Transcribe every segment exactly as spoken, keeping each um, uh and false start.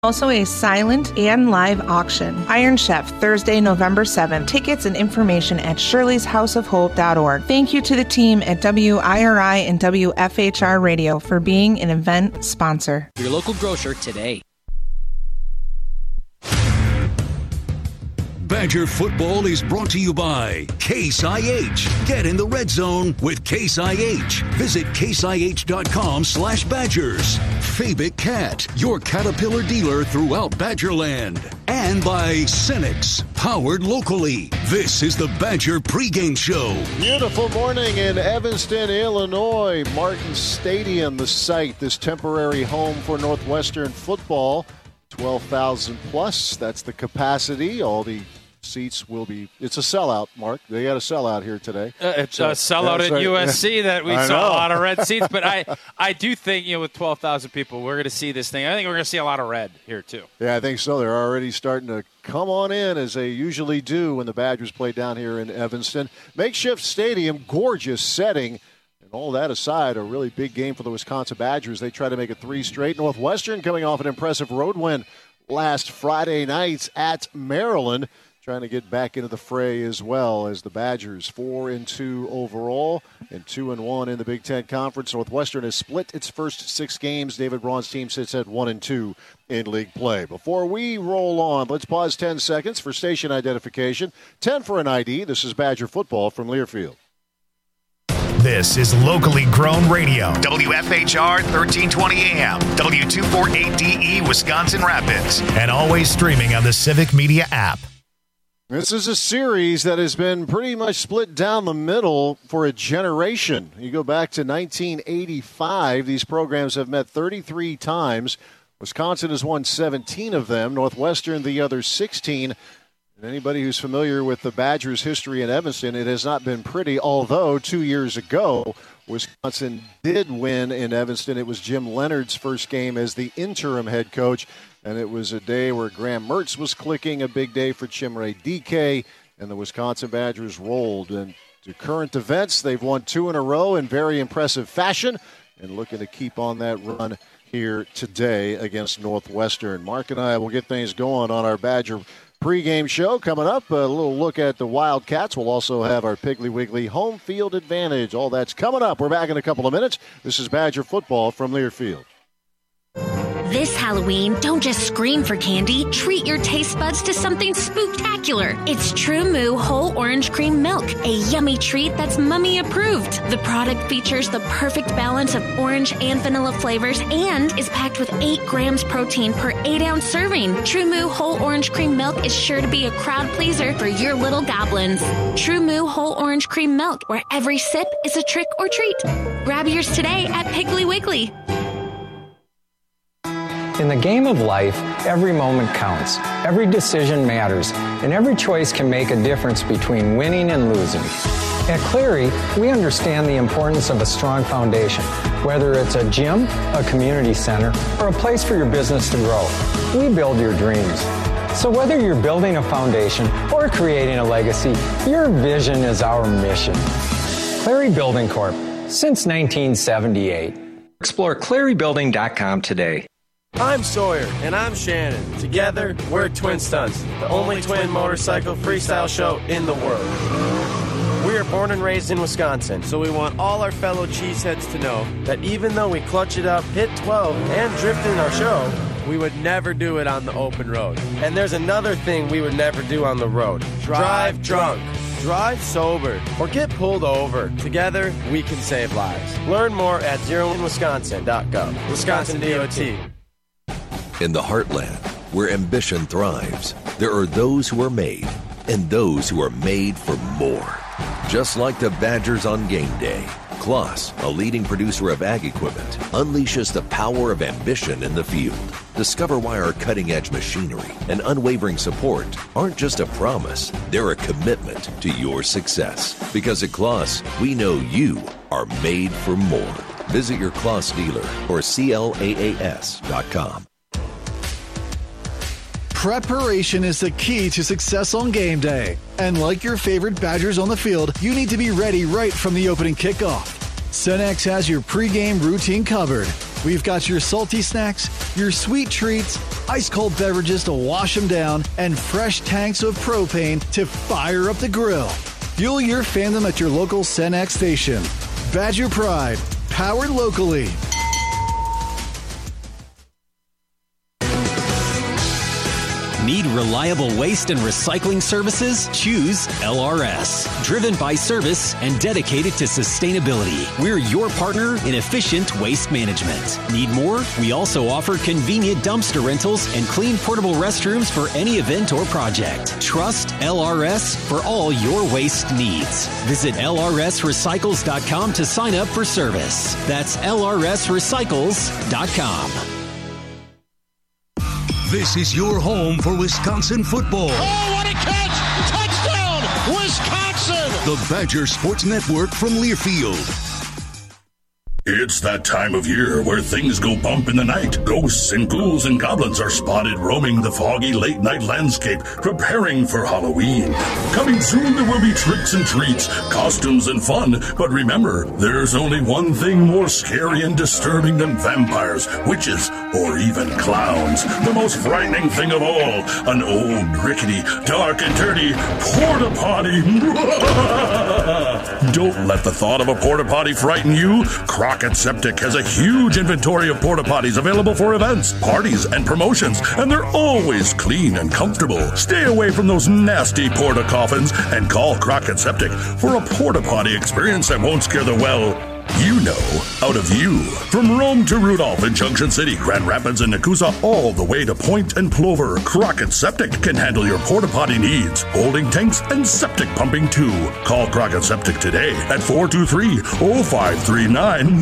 Also a silent and live auction. Iron Chef, Thursday, November seventh. Tickets and information at shirleys house of hope dot org. Thank you to the team at W I R I and W F H R Radio for being an event sponsor. Your local grocer today. Badger football is brought to you by Case I H. Get in the red zone with Case I H. Visit case I H dot com slash Badgers. Fabic Cat, your Caterpillar dealer throughout Badgerland. And by Cenex, powered locally. This is the Badger pregame show. Beautiful morning in Evanston, Illinois. Martin Stadium, the site, this temporary home for Northwestern football. twelve thousand plus, that's the capacity. All the seats will be, it's a sellout, Mark. They got a sellout here today. Uh, it's so, a sellout at right. U S C that we I saw know. a lot of red seats. But I, I do think, you know, with twelve thousand people, we're going to see this thing. I think we're going to see a lot of red here, too. Yeah, I think so. They're already starting to come on in, as they usually do when the Badgers play down here in Evanston. Makeshift stadium, gorgeous setting. And all that aside, a really big game for the Wisconsin Badgers. They try to make it three straight. Northwestern coming off an impressive road win last Friday night at Maryland, trying to get back into the fray as well as the Badgers, four and two overall and two and one in the Big Ten Conference. Northwestern has split its first six games. David Braun's team sits at one and two in league play. Before we roll on, let's pause ten seconds for station identification. ten for an I D. This is Badger football from Learfield. This is locally grown radio. W F H R thirteen twenty A M, W two forty-eight D E, Wisconsin Rapids, and always streaming on the Civic Media app. This is a series that has been pretty much split down the middle for a generation. You go back to nineteen eighty-five, these programs have met thirty-three times. Wisconsin has won seventeen of them, Northwestern the other sixteen. And anybody who's familiar with the Badgers' history in Evanston, it has not been pretty, although two years ago, Wisconsin did win in Evanston. It was Jim Leonard's first game as the interim head coach, and it was a day where Graham Mertz was clicking, a big day for Chimere Dike, and the Wisconsin Badgers rolled. And to current events, they've won two in a row in very impressive fashion and looking to keep on that run here today against Northwestern. Mark and I will get things going on our Badger pregame show coming up. A little look at the Wildcats. We'll also have our Piggly Wiggly home field advantage. All that's coming up. We're back in a couple of minutes. This is Badger football from Learfield. This Halloween, don't just scream for candy. Treat your taste buds to something spooktacular. It's True Moo Whole Orange Cream Milk, a yummy treat that's Mummy approved. The product features the perfect balance of orange and vanilla flavors and is packed with eight grams protein per eight ounce serving. True Moo Whole Orange Cream Milk is sure to be a crowd pleaser for your little goblins. True Moo Whole Orange Cream Milk, where every sip is a trick or treat. Grab yours today at Piggly Wiggly. In the game of life, every moment counts, every decision matters, and every choice can make a difference between winning and losing. At Cleary, we understand the importance of a strong foundation, whether it's a gym, a community center, or a place for your business to grow. We build your dreams. So whether you're building a foundation or creating a legacy, your vision is our mission. Cleary Building Corp, since nineteen seventy-eight. Explore Cleary Building dot com today. I'm Sawyer, and I'm Shannon. Together, we're Twin Stunts, the only twin motorcycle freestyle show in the world. We are born and raised in Wisconsin, so we want all our fellow cheeseheads to know that even though we clutch it up, hit twelve, and drift in our show, we would never do it on the open road. And there's another thing we would never do on the road. Drive drunk. Drive sober or get pulled over. Together, we can save lives. Learn more at zero in wisconsin dot gov. Wisconsin D O T. In the heartland, where ambition thrives, there are those who are made and those who are made for more. Just like the Badgers on game day, Kloss, a leading producer of ag equipment, unleashes the power of ambition in the field. Discover why our cutting-edge machinery and unwavering support aren't just a promise, they're a commitment to your success. Because at Kloss, we know you are made for more. Visit your Kloss dealer or C L A A S dot com. Preparation is the key to success on game day. And like your favorite Badgers on the field, you need to be ready right from the opening kickoff. Cenex has your pregame routine covered. We've got your salty snacks, your sweet treats, ice-cold beverages to wash them down, and fresh tanks of propane to fire up the grill. Fuel your fandom at your local Cenex station. Badger Pride, powered locally. Need reliable waste and recycling services? Choose L R S. Driven by service and dedicated to sustainability. We're your partner in efficient waste management. Need more? We also offer convenient dumpster rentals and clean portable restrooms for any event or project. Trust L R S for all your waste needs. Visit L R S recycles dot com to sign up for service. That's L R S recycles dot com. This is your home for Wisconsin football. Oh, what a catch! Touchdown, Wisconsin! The Badger Sports Network from Learfield. It's that time of year where things go bump in the night. Ghosts and ghouls and goblins are spotted roaming the foggy late-night landscape, preparing for Halloween. Coming soon, there will be tricks and treats, costumes and fun. But remember, there's only one thing more scary and disturbing than vampires, witches, or even clowns. The most frightening thing of all, an old, rickety, dark and dirty porta potty. Don't let the thought of a porta potty frighten you. Crockett Septic has a huge inventory of porta potties available for events, parties, and promotions, and they're always clean and comfortable. Stay away from those nasty porta coffins and call Crockett Septic for a porta potty experience that won't scare the, well, you know, out of you. From Rome to Rudolph in Junction City, Grand Rapids, and Nakusa, all the way to Point and Plover, Crockett Septic can handle your porta potty needs, holding tanks and septic pumping too. Call Crockett Septic today at four two three, oh five three nine.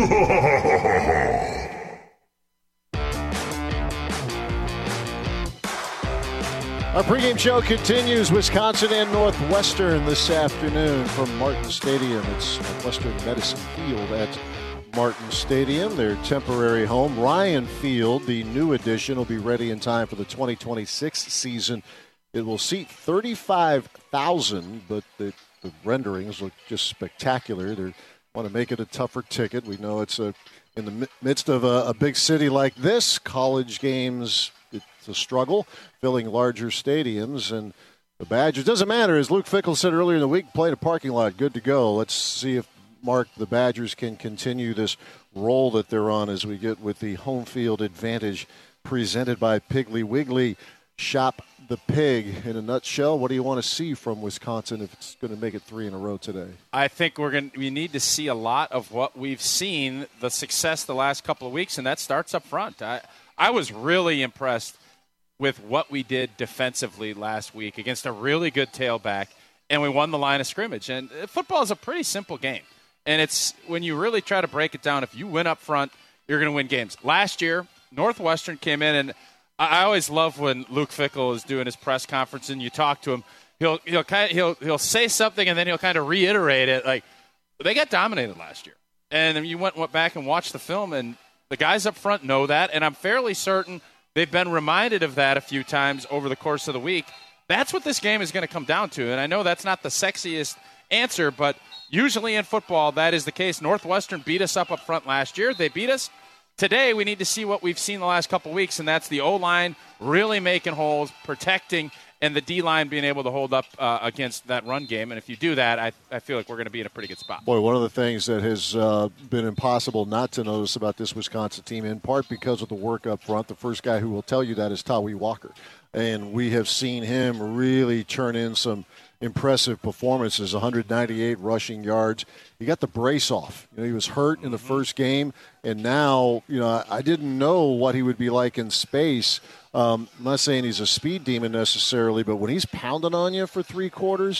Our pregame show continues. Wisconsin and Northwestern this afternoon from Martin Stadium. It's Northwestern Medicine Field at Martin Stadium, their temporary home. Ryan Field, the new addition, will be ready in time for the twenty twenty-six season. It will seat thirty-five thousand, but the, the renderings look just spectacular. They want to make it a tougher ticket. We know it's a, in the midst of a, a big city like this, college games, it's a struggle, filling larger stadiums. And the Badgers, doesn't matter, as Luke Fickell said earlier in the week, played a parking lot, good to go. Let's see if, Mark, the Badgers can continue this roll that they're on as we get with the home field advantage presented by Piggly Wiggly. Shop the pig. In a nutshell, what do you want to see from Wisconsin if it's going to make it three in a row today? I think we're going. We need to see a lot of what we've seen, the success the last couple of weeks, and that starts up front. I, I was really impressed with what we did defensively last week against a really good tailback, and we won the line of scrimmage. And football is a pretty simple game, and it's when you really try to break it down, if you win up front, you're going to win games. Last year, Northwestern came in, and I always love when Luke Fickell is doing his press conference and you talk to him. He'll he'll kind of, he'll he'll say something and then he'll kind of reiterate it. Like, they got dominated last year, and you went went back and watched the film, and the guys up front know that, and I'm fairly certain they've been reminded of that a few times over the course of the week. That's what this game is going to come down to, and I know that's not the sexiest answer, but usually in football that is the case. Northwestern beat us up up front last year. They beat us. Today we need to see what we've seen the last couple of weeks, and that's the O-line really making holes, protecting, and the D-line being able to hold up uh, against that run game. And if you do that, I, I feel like we're going to be in a pretty good spot. Boy, one of the things that has uh, been impossible not to notice about this Wisconsin team, in part because of the work up front, the first guy who will tell you that is Tawee Walker. And we have seen him really turn in some impressive performances, one hundred ninety-eight rushing yards. He got the brace off. You know, he was hurt in the first game, and now, you know, I didn't know what he would be like in space. Um, I'm not saying he's a speed demon necessarily, but when he's pounding on you for three quarters,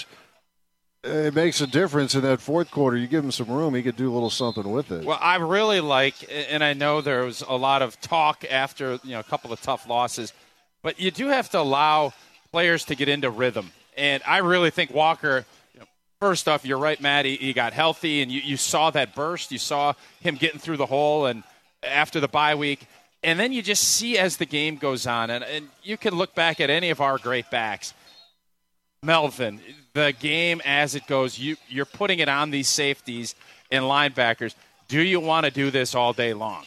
it makes a difference in that fourth quarter. You give him some room, he could do a little something with it. Well, I really like, and I know there was a lot of talk after, you know, a couple of tough losses, but you do have to allow players to get into rhythm. And I really think Walker, you know, first off, you're right, Matt, he, he got healthy, and you, you saw that burst. You saw him getting through the hole and after the bye week. And then you just see as the game goes on, and, and you can look back at any of our great backs. Melvin, the game as it goes, you, you're putting it on these safeties and linebackers. Do you want to do this all day long?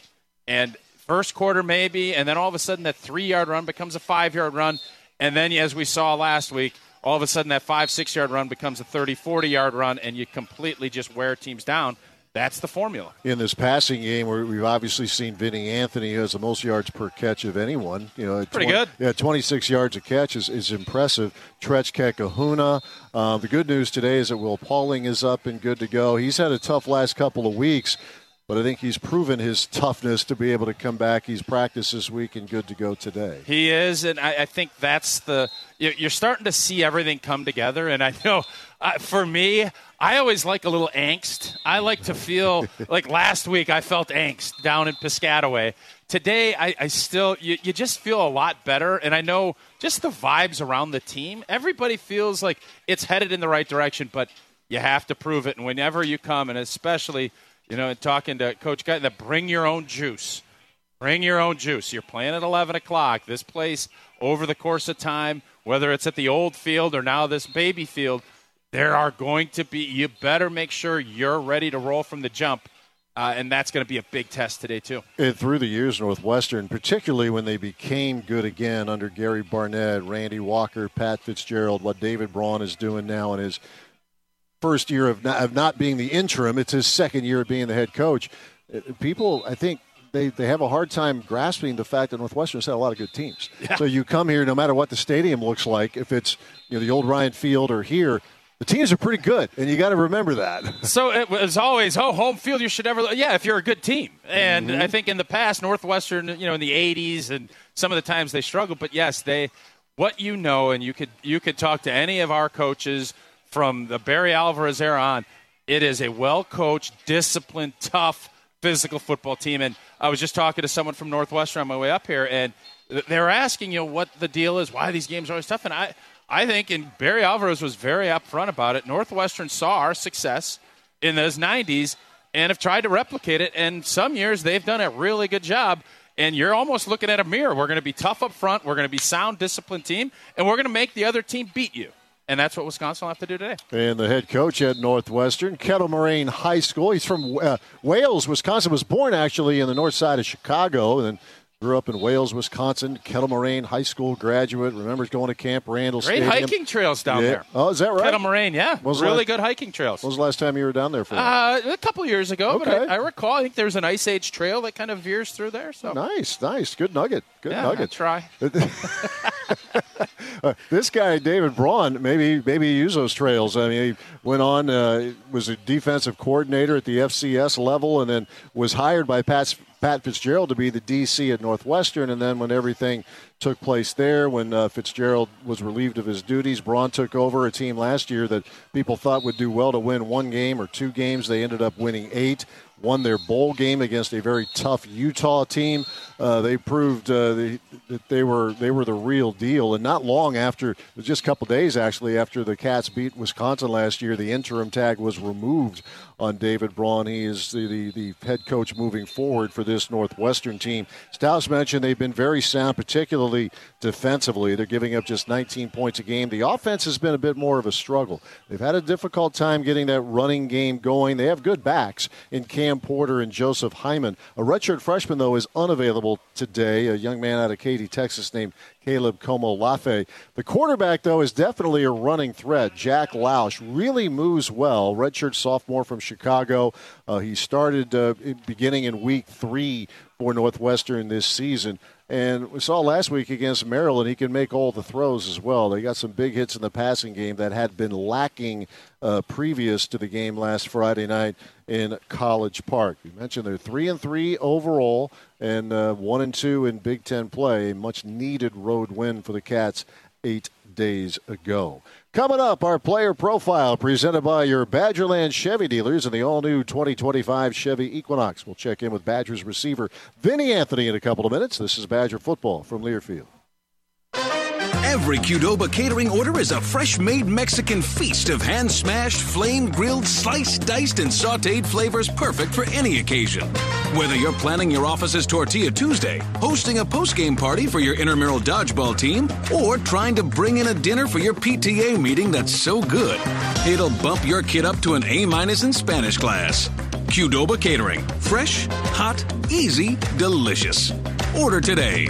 And first quarter maybe, and then all of a sudden that three-yard run becomes a five-yard run. And then, as we saw last week, all of a sudden that five, six-yard run becomes a thirty, forty-yard run, and you completely just wear teams down. That's the formula. In this passing game, where we've obviously seen Vinny Anthony, who has the most yards per catch of anyone. You know, pretty twenty, good. Yeah, twenty-six yards a catch is, is impressive. Tretch Kahuna. Uh, the good news today is that Will Pauling is up and good to go. He's had a tough last couple of weeks, but I think he's proven his toughness to be able to come back. He's practiced this week and good to go today. He is, and I, I think that's the – you're starting to see everything come together. And I know uh, for me, I always like a little angst. I like to feel – like last week I felt angst down in Piscataway. Today I, I still you, – you just feel a lot better. And I know just the vibes around the team, everybody feels like it's headed in the right direction, but you have to prove it. And whenever you come, and especially – you know, and talking to Coach Guy, that bring your own juice. Bring your own juice. You're playing at eleven o'clock. This place, over the course of time, whether it's at the old field or now this baby field, there are going to be – you better make sure you're ready to roll from the jump, uh, and that's going to be a big test today too. And through the years, Northwestern, particularly when they became good again under Gary Barnett, Randy Walker, Pat Fitzgerald, what David Braun is doing now in his – first year of not, of not being the interim, it's his second year of being the head coach. People, I think, they, they have a hard time grasping the fact that Northwestern's had a lot of good teams. Yeah. So you come here, no matter what the stadium looks like, if it's you know the old Ryan Field or here, the teams are pretty good, and you got to remember that. So it was always, oh, home field, you should ever – yeah, if you're a good team. And mm-hmm. I think in the past, Northwestern, you know, in the eighties and some of the times they struggled, but yes, they – what you know, and you could you could talk to any of our coaches – from the Barry Alvarez era on, it is a well-coached, disciplined, tough, physical football team. And I was just talking to someone from Northwestern on my way up here, and they were asking, you know, what the deal is, why these games are always tough. And I, I think, and Barry Alvarez was very upfront about it, Northwestern saw our success in those nineties and have tried to replicate it. And some years they've done a really good job. And you're almost looking at a mirror. We're going to be tough up front. We're going to be sound, disciplined team. And we're going to make the other team beat you. And that's what Wisconsin will have to do today. And the head coach at Northwestern, Kettle Moraine High School. He's from uh, Wales, Wisconsin. Was born, actually, in the north side of Chicago and then grew up in Wales, Wisconsin. Kettle Moraine High School graduate. Remembers going to Camp Randall Great Stadium. hiking trails down yeah. there. Oh, is that right? Kettle Moraine, yeah. Really last, good hiking trails. When was the last time you were down there for? Uh, a couple years ago, okay. but I, I recall. I think there's an Ice Age trail that kind of veers through there. So Nice, nice. Good nugget. Good yeah, nugget. I'll try. Uh, this guy, David Braun, maybe maybe he used those trails. I mean, he went on, uh, was a defensive coordinator at the F C S level, and then was hired by Pat, Pat Fitzgerald to be the D C at Northwestern. And then when everything took place there, when uh, Fitzgerald was relieved of his duties, Braun took over a team last year that people thought would do well to win one game or two games. They ended up winning eight. Won their bowl game against a very tough Utah team. Uh, they proved uh, they, that they were they were the real deal. And not long after, just a couple days actually after the Cats beat Wisconsin last year, the interim tag was removed on David Braun. He is the, the, the head coach moving forward for this Northwestern team. Stoush mentioned they've been very sound, particularly defensively. They're giving up just nineteen points a game. The offense has been a bit more of a struggle. They've had a difficult time getting that running game going. They have good backs in Cam Porter and Joseph Hyman. A redshirt freshman, though, is unavailable today, a young man out of Katy, Texas named Caleb Como-Lafe. The quarterback, though, is definitely a running threat. Jack Lausch really moves well. Redshirt sophomore from Chicago. Uh, he started uh, beginning in week three for Northwestern this season. And we saw last week against Maryland, he can make all the throws as well. They got some big hits in the passing game that had been lacking uh, previous to the game last Friday night in College Park. You mentioned they're three and three overall and uh, one and two in Big Ten play. Much needed road win for the Cats eight days ago. Coming up, our player profile presented by your Badgerland Chevy dealers and the all-new twenty twenty-five Chevy Equinox. We'll check in with Badgers receiver Vinny Anthony in a couple of minutes. This is Badger Football from Learfield. Every Qdoba catering order is a fresh-made Mexican feast of hand-smashed, flame-grilled, sliced, diced, and sautéed flavors perfect for any occasion. Whether you're planning your office's Tortilla Tuesday, hosting a post-game party for your intramural dodgeball team, or trying to bring in a dinner for your P T A meeting that's so good, it'll bump your kid up to an A-minus in Spanish class. Qdoba Catering. Fresh, hot, easy, delicious. Order today.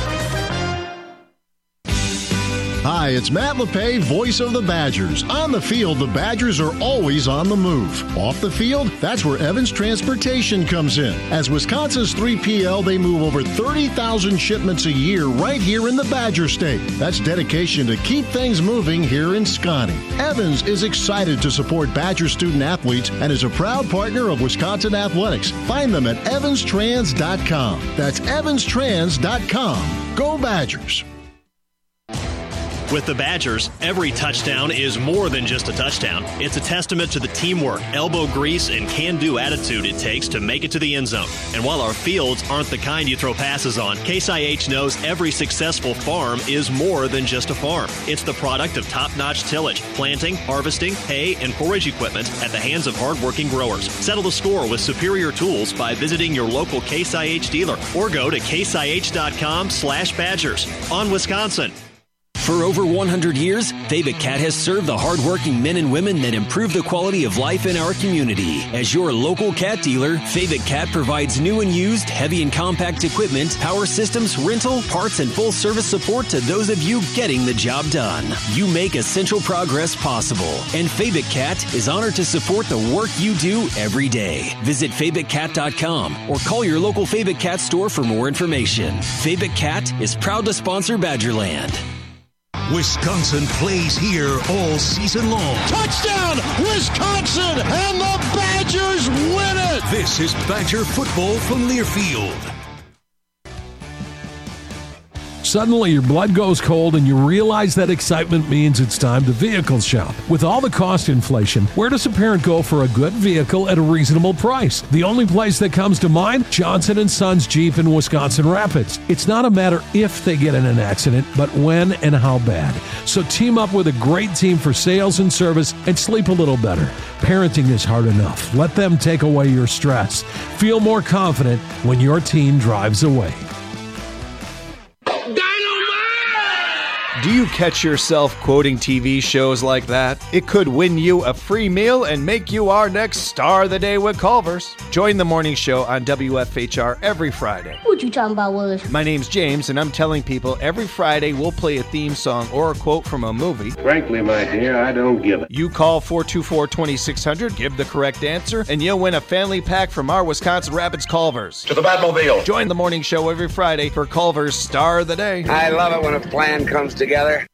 Hi, it's Matt LePay, voice of the Badgers. On the field, the Badgers are always on the move. Off the field, that's where Evans Transportation comes in. As Wisconsin's three P L, they move over thirty thousand shipments a year right here in the Badger State. That's dedication to keep things moving here in Scotty. Evans is excited to support Badger student athletes and is a proud partner of Wisconsin Athletics. Find them at evans trans dot com. That's evans trans dot com. Go Badgers! With the Badgers, every touchdown is more than just a touchdown. It's a testament to the teamwork, elbow grease, and can-do attitude it takes to make it to the end zone. And while our fields aren't the kind you throw passes on, Case I H knows every successful farm is more than just a farm. It's the product of top-notch tillage, planting, harvesting, hay, and forage equipment at the hands of hard-working growers. Settle the score with superior tools by visiting your local Case I H dealer or go to case I H dot com slash Badgers. On Wisconsin. For over one hundred years, Fabic Cat has served the hardworking men and women that improve the quality of life in our community. As your local cat dealer, Fabic Cat provides new and used heavy and compact equipment, power systems, rental, parts, and full service support to those of you getting the job done. You make essential progress possible, and Fabic Cat is honored to support the work you do every day. Visit fabic cat dot com or call your local Fabic Cat store for more information. Fabic Cat is proud to sponsor Badgerland. Wisconsin plays here all season long. Touchdown, Wisconsin, and the Badgers win it! This is Badger football from Learfield. Suddenly your blood goes cold and you realize that excitement means it's time to vehicle shop. With all the cost inflation, where does a parent go for a good vehicle at a reasonable price? The only place that comes to mind? Johnson and Sons Jeep in Wisconsin Rapids. It's not a matter if they get in an accident, but when and how bad. So team up with a great team for sales and service and sleep a little better. Parenting is hard enough. Let them take away your stress. Feel more confident when your teen drives away. Do you catch yourself quoting T V shows like that? It could win you a free meal and make you our next star of the day with Culver's. Join the morning show on W F H R every Friday. What you talking about, Willis? My name's James, and I'm telling people every Friday we'll play a theme song or a quote from a movie. Frankly, my dear, I don't give it. You call four two four, two six zero zero, give the correct answer, and you'll win a family pack from our Wisconsin Rapids Culver's. To the Batmobile. Join the morning show every Friday for Culver's Star of the Day. I love it when a plan comes together. Our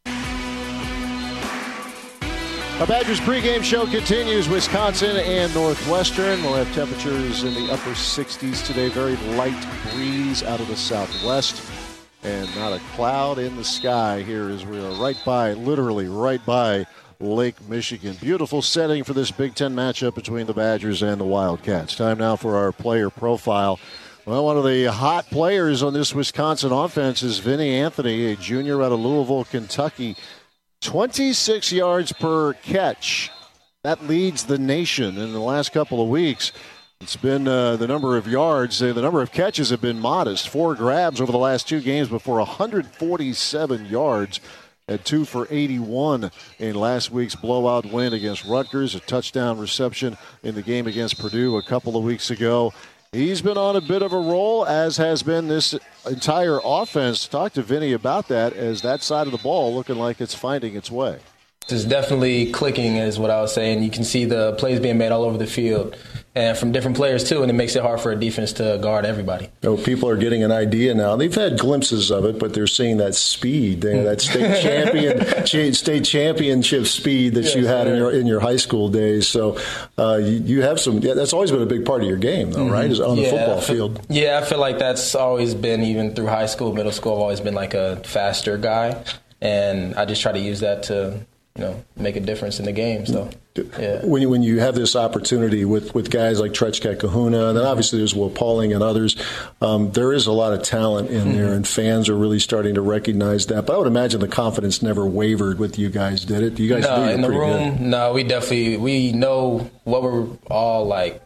Badgers pregame show continues. Wisconsin and Northwestern will have temperatures in the upper sixties today. Very light breeze out of the southwest and not a cloud in the sky here as we are right by, literally right by Lake Michigan. Beautiful setting for this Big Ten matchup between the Badgers and the Wildcats. Time now for our player profile. Well, one of the hot players on this Wisconsin offense is Vinny Anthony, a junior out of Louisville, Kentucky. twenty-six yards per catch. That leads the nation in the last couple of weeks. It's been uh, the number of yards, uh, the number of catches have been modest. Four grabs over the last two games before one hundred forty-seven yards. At two for eighty-one in last week's blowout win against Rutgers. A touchdown reception in the game against Purdue a couple of weeks ago. He's been on a bit of a roll, as has been this entire offense. Talk to Vinny about that, as that side of the ball looking like it's finding its way. It's definitely clicking, is what I was saying. You can see the plays being made all over the field, and from different players too, and it makes it hard for a defense to guard everybody. Oh, people are getting an idea now. They've had glimpses of it, but they're seeing that speed, that state champion, state championship speed that yes, you had in your in your high school days. So uh, you, you have some. Yeah, that's always been a big part of your game, though, mm-hmm. right? Is on the yeah, football feel, field. Yeah, I feel like that's always been, even through high school, middle school. I've always been like a faster guy, and I just try to use that to, you know, make a difference in the game. So, yeah. When you, when you have this opportunity with, with guys like Trechka Kahuna, and then obviously there's Will Pauling and others, um, there is a lot of talent in mm-hmm. there, and fans are really starting to recognize that. But I would imagine the confidence never wavered with you guys, did it? You guys no, do in the room, good. No, we definitely, we know what we're all like.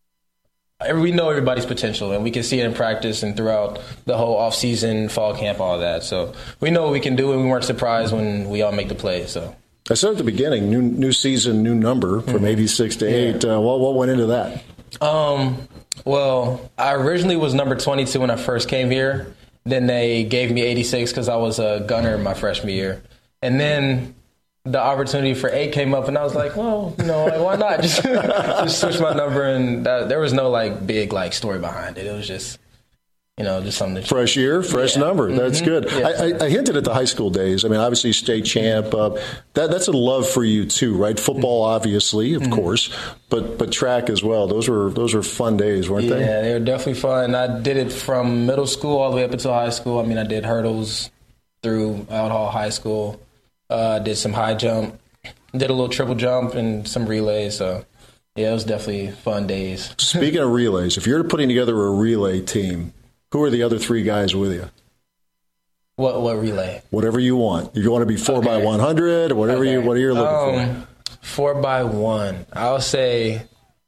We know everybody's potential, and we can see it in practice and throughout the whole off-season, fall camp, all that. So we know what we can do, and we weren't surprised when we all make the play. So I said at the beginning, new new season, new number from mm-hmm. eighty-six to eight. Yeah. Uh, what, what went into that? Um, well, I originally was number twenty-two when I first came here. Then they gave me eighty-six because I was a gunner my freshman year. And then the opportunity for eight came up, and I was like, well, you know, like, why not? Just, just switch my number. And that, there was no, like, big, like, story behind it. It was just, you know, just something. That fresh year, fresh yeah. number. That's mm-hmm. good. Yeah. I, I, I hinted at the high school days. I mean, obviously, state champ. Uh, that that's a love for you too, right? Football, obviously, of mm-hmm. course, but but track as well. Those were those were fun days, weren't yeah, they? Yeah, they were definitely fun. I did it from middle school all the way up until high school. I mean, I did hurdles through Out Hall High School. Uh, did some high jump. Did a little triple jump and some relays. So yeah, it was definitely fun days. Speaking of relays, if you're putting together a relay team, who are the other three guys with you? What what relay? Whatever you want. If you want to be four okay. by one hundred or whatever okay. you what are you looking um, for? Four by one. I'll say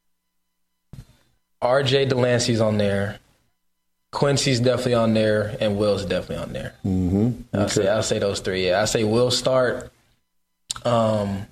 R J Delancey's on there. Quincy's definitely on there, and Will's definitely on there. Mm-hmm. I'll okay. say I'll say those three. Yeah, I say Will start. Um,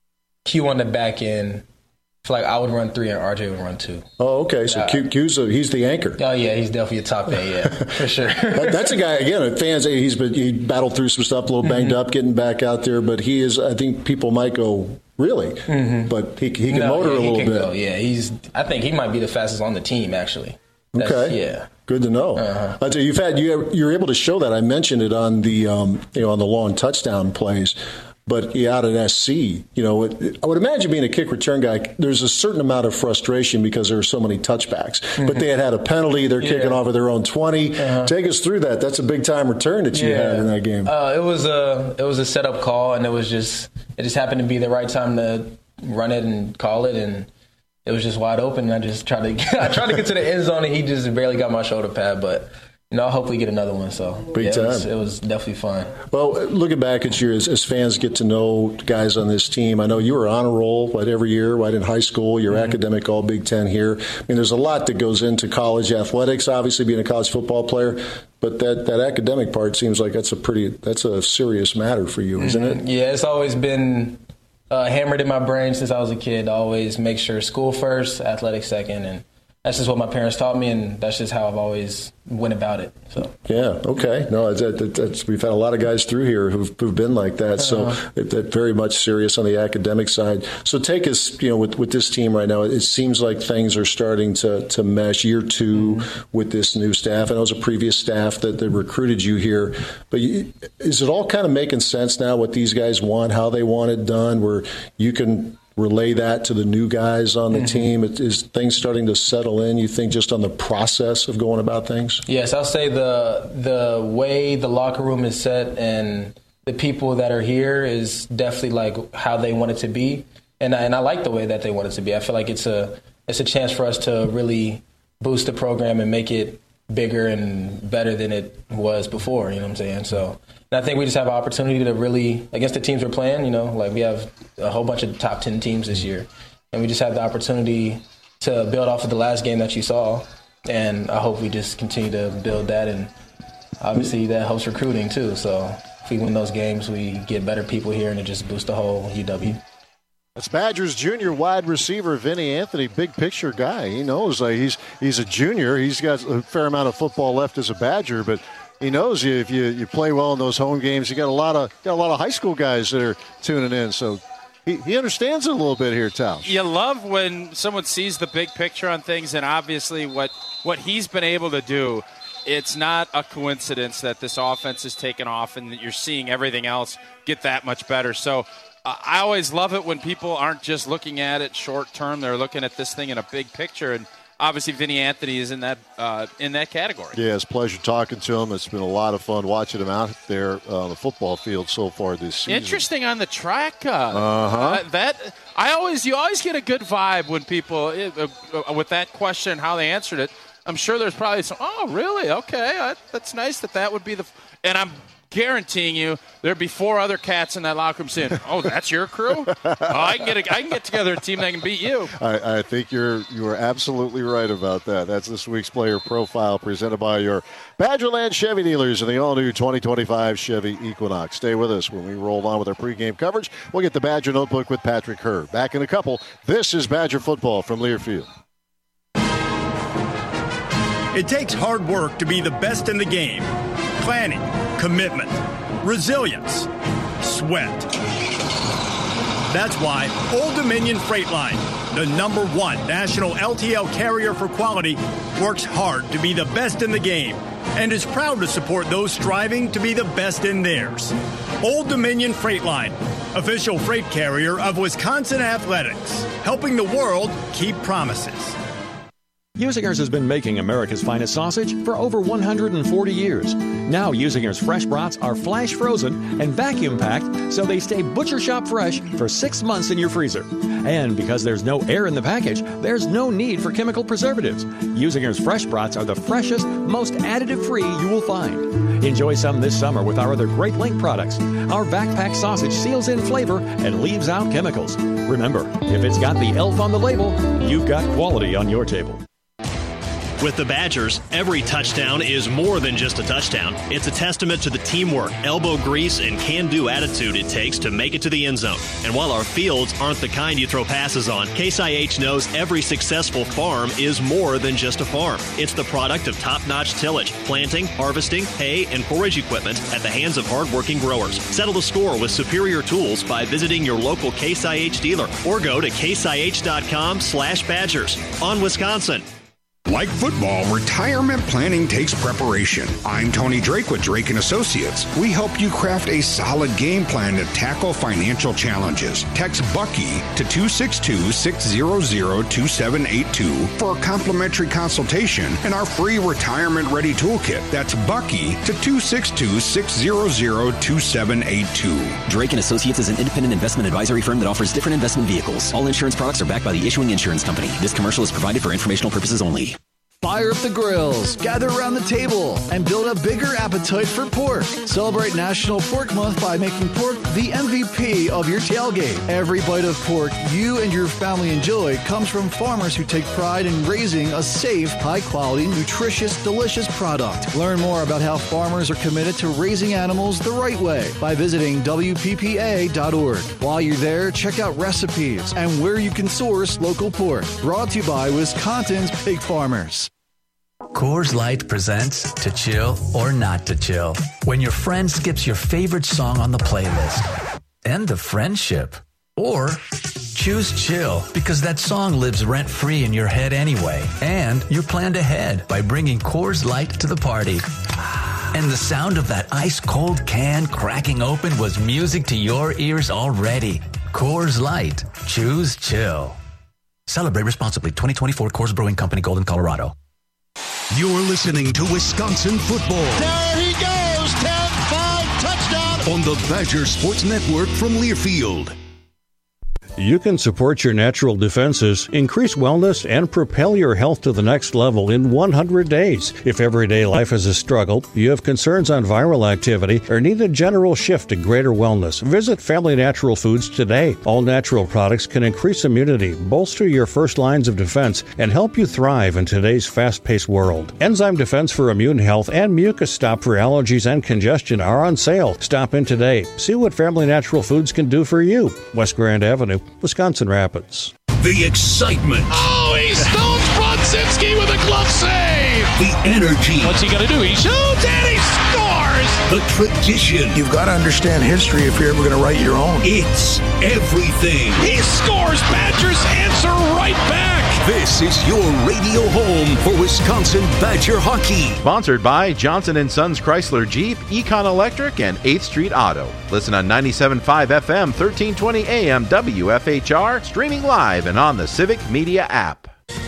Q on the back end. I feel like I would run three and R J would run two. Oh, okay. So uh, Q, Q's a, he's the anchor. Oh yeah, he's definitely a top eight. Yeah, for sure. that, that's a guy again. Fans, he's been, he battled through some stuff, a little banged mm-hmm. up, getting back out there. But he is. I think people might go really, mm-hmm. but he he can no, yeah, motor a he little can bit. Go. Yeah, he's. I think he might be the fastest on the team actually. That's, okay. Yeah. Good to know. Uh-huh. I tell you, you've had you you're able to show that. I mentioned it on the um, you know on the long touchdown plays. But yeah, out at S C, you know, it, I would imagine being a kick return guy, there's a certain amount of frustration because there are so many touchbacks. Mm-hmm. But they had had a penalty. They're yeah. kicking off of their own twenty. Uh-huh. Take us through that. That's a big time return that you yeah. had in that game. Uh, it was a it was a setup call, and it was just it just happened to be the right time to run it and call it, and it was just wide open. And I just tried to get, I tried to get to the end zone, and he just barely got my shoulder pad, but. You know, I'll hopefully get another one. So big yeah, time. It was, it was definitely fun. Well, looking back at you as, as fans get to know guys on this team, I know you were on a roll right, every year, right in high school. You're mm-hmm. academic all Big Ten here. I mean, there's a lot that goes into college athletics. Obviously, being a college football player, but that, that academic part seems like that's a pretty that's a serious matter for you, isn't mm-hmm. it? Yeah, it's always been uh, hammered in my brain since I was a kid. I always make sure school first, athletics second, and. That's just what my parents taught me, and that's just how I've always went about it. So yeah, okay. No, it's, it's, it's, we've had a lot of guys through here who've, who've been like that. Uh-huh. So it, it very much serious on the academic side. So take us, you know, with, with this team right now, it seems like things are starting to, to mesh. Year two mm-hmm. with this new staff. I know it was a previous staff that, that recruited you here, but you, is it all kind of making sense now? What these guys want, how they want it done, where you can relay that to the new guys on the mm-hmm. team? Is things starting to settle in, you think, just on the process of going about things? Yes, I'll say the the way the locker room is set and the people that are here is definitely like how they want it to be. And I, and I like the way that they want it to be. I feel like it's a it's a chance for us to really boost the program and make it bigger and better than it was before, you know what I'm saying? So and I think we just have an opportunity to really, against the teams we're playing, you know, like we have a whole bunch of top ten teams this year. And we just have the opportunity to build off of the last game that you saw. And I hope we just continue to build that. And obviously that helps recruiting too. So if we win those games, we get better people here and it just boosts the whole U W. That's Badgers junior wide receiver Vinny Anthony, big picture guy. He knows like he's he's a junior. He's got a fair amount of football left as a Badger, but he knows you if you, you play well in those home games. You got a lot of got a lot of high school guys that are tuning in. So he, he understands it a little bit here, Tausch. You love when someone sees the big picture on things, and obviously what what he's been able to do. It's not a coincidence that this offense is taken off and that you're seeing everything else get that much better. So. Uh, I always love it when people aren't just looking at it short term; they're looking at this thing in a big picture. And obviously, Vinny Anthony is in that uh, in that category. Yeah, it's a pleasure talking to him. It's been a lot of fun watching him out there on the football field so far this season. Interesting on the track. Uh, uh-huh. uh, that I always you always get a good vibe when people uh, uh, with that question how they answered it. I'm sure there's probably some. Oh, really? Okay, I, that's nice that that would be the. And I'm. Guaranteeing you, there'd be four other cats in that locker room saying, "Oh, that's your crew? Oh, I can get a, I can get together a team that can beat you." I, I think you're you are absolutely right about that. That's this week's player profile presented by your Badgerland Chevy dealers in the all-new twenty twenty-five Chevy Equinox. Stay with us when we roll on with our pregame coverage. We'll get the Badger Notebook with Patrick Herr. Back in a couple. This is Badger football from Learfield. It takes hard work to be the best in the game. Planning, commitment, resilience, sweat. That's why Old Dominion Freight Line, the number one national L T L carrier for quality, works hard to be the best in the game and is proud to support those striving to be the best in theirs. Old Dominion Freight Line, official freight carrier of Wisconsin Athletics, helping the world keep promises. Usinger's has been making America's finest sausage for over one hundred forty years. Now Usinger's fresh brats are flash frozen and vacuum packed so they stay butcher shop fresh for six months in your freezer. And because there's no air in the package, there's no need for chemical preservatives. Usinger's fresh brats are the freshest, most additive-free you will find. Enjoy some this summer with our other great Link products. Our vac-packed sausage seals in flavor and leaves out chemicals. Remember, if it's got the elf on the label, you've got quality on your table. With the Badgers, every touchdown is more than just a touchdown. It's a testament to the teamwork, elbow grease, and can-do attitude it takes to make it to the end zone. And while our fields aren't the kind you throw passes on, Case I H knows every successful farm is more than just a farm. It's the product of top-notch tillage, planting, harvesting, hay, and forage equipment at the hands of hard-working growers. Settle the score with superior tools by visiting your local Case I H dealer or go to caseih.com slash Badgers. On Wisconsin. Like football, retirement planning takes preparation. I'm Tony Drake with Drake and Associates. We help you craft a solid game plan to tackle financial challenges. Text Bucky to two six two, six zero zero, two seven eight two for a complimentary consultation and our free retirement ready toolkit. That's Bucky to two six two, six zero zero, two seven eight two. Drake and Associates is an independent investment advisory firm that offers different investment vehicles. All insurance products are backed by the issuing insurance company. This commercial is provided for informational purposes only. Fire up the grills, gather around the table, and build a bigger appetite for pork. Celebrate National Pork Month by making pork the M V P of your tailgate. Every bite of pork you and your family enjoy comes from farmers who take pride in raising a safe, high-quality, nutritious, delicious product. Learn more about how farmers are committed to raising animals the right way by visiting W P P A dot org. While you're there, check out recipes and where you can source local pork. Brought to you by Wisconsin's pig farmers. Coors Light presents To Chill or Not to Chill. When your friend skips your favorite song on the playlist. End the friendship. Or choose chill because that song lives rent-free in your head anyway. And you planned ahead by bringing Coors Light to the party. And the sound of that ice-cold can cracking open was music to your ears already. Coors Light. Choose chill. Celebrate responsibly. twenty twenty-four Coors Brewing Company, Golden, Colorado. You're listening to Wisconsin football. There he goes, ten five, touchdown. On the Badger Sports Network from Learfield. You can support your natural defenses, increase wellness, and propel your health to the next level in one hundred days. If everyday life is a struggle, you have concerns on viral activity, or need a general shift to greater wellness, visit Family Natural Foods today. All natural products can increase immunity, bolster your first lines of defense, and help you thrive in today's fast-paced world. Enzyme Defense for immune health and Mucus Stop for allergies and congestion are on sale. Stop in today. See what Family Natural Foods can do for you. West Grand Avenue, Wisconsin Rapids. The excitement. Oh, he stones Brodzinski with a glove save. The energy. What's he going to do? He shoots and he scores. The tradition. You've got to understand history if you're ever going to write your own. It's everything. He scores. Badgers answer right back. This is your radio home for Wisconsin Badger hockey. Sponsored by Johnson and Sons Chrysler Jeep, Econ Electric, and eighth Street Auto. Listen on ninety-seven point five F M, thirteen twenty A M, W F H R, streaming live and on the Civic Media app.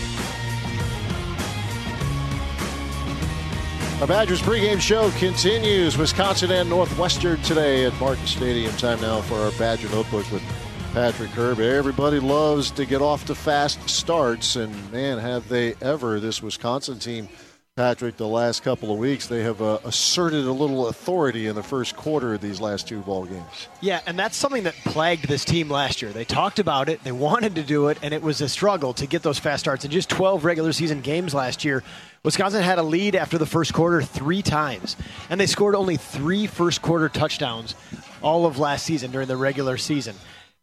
Our Badgers pregame show continues. Wisconsin and Northwestern today at Martin Stadium. Time now for our Badger Notebook with Patrick Herb. Everybody loves to get off to fast starts, and man, have they ever, this Wisconsin team, Patrick, the last couple of weeks, they have uh, asserted a little authority in the first quarter of these last two ball games. Yeah, and that's something that plagued this team last year. They talked about it, they wanted to do it, and it was a struggle to get those fast starts. In just twelve regular season games last year, Wisconsin had a lead after the first quarter three times, and they scored only three first quarter touchdowns all of last season during the regular season.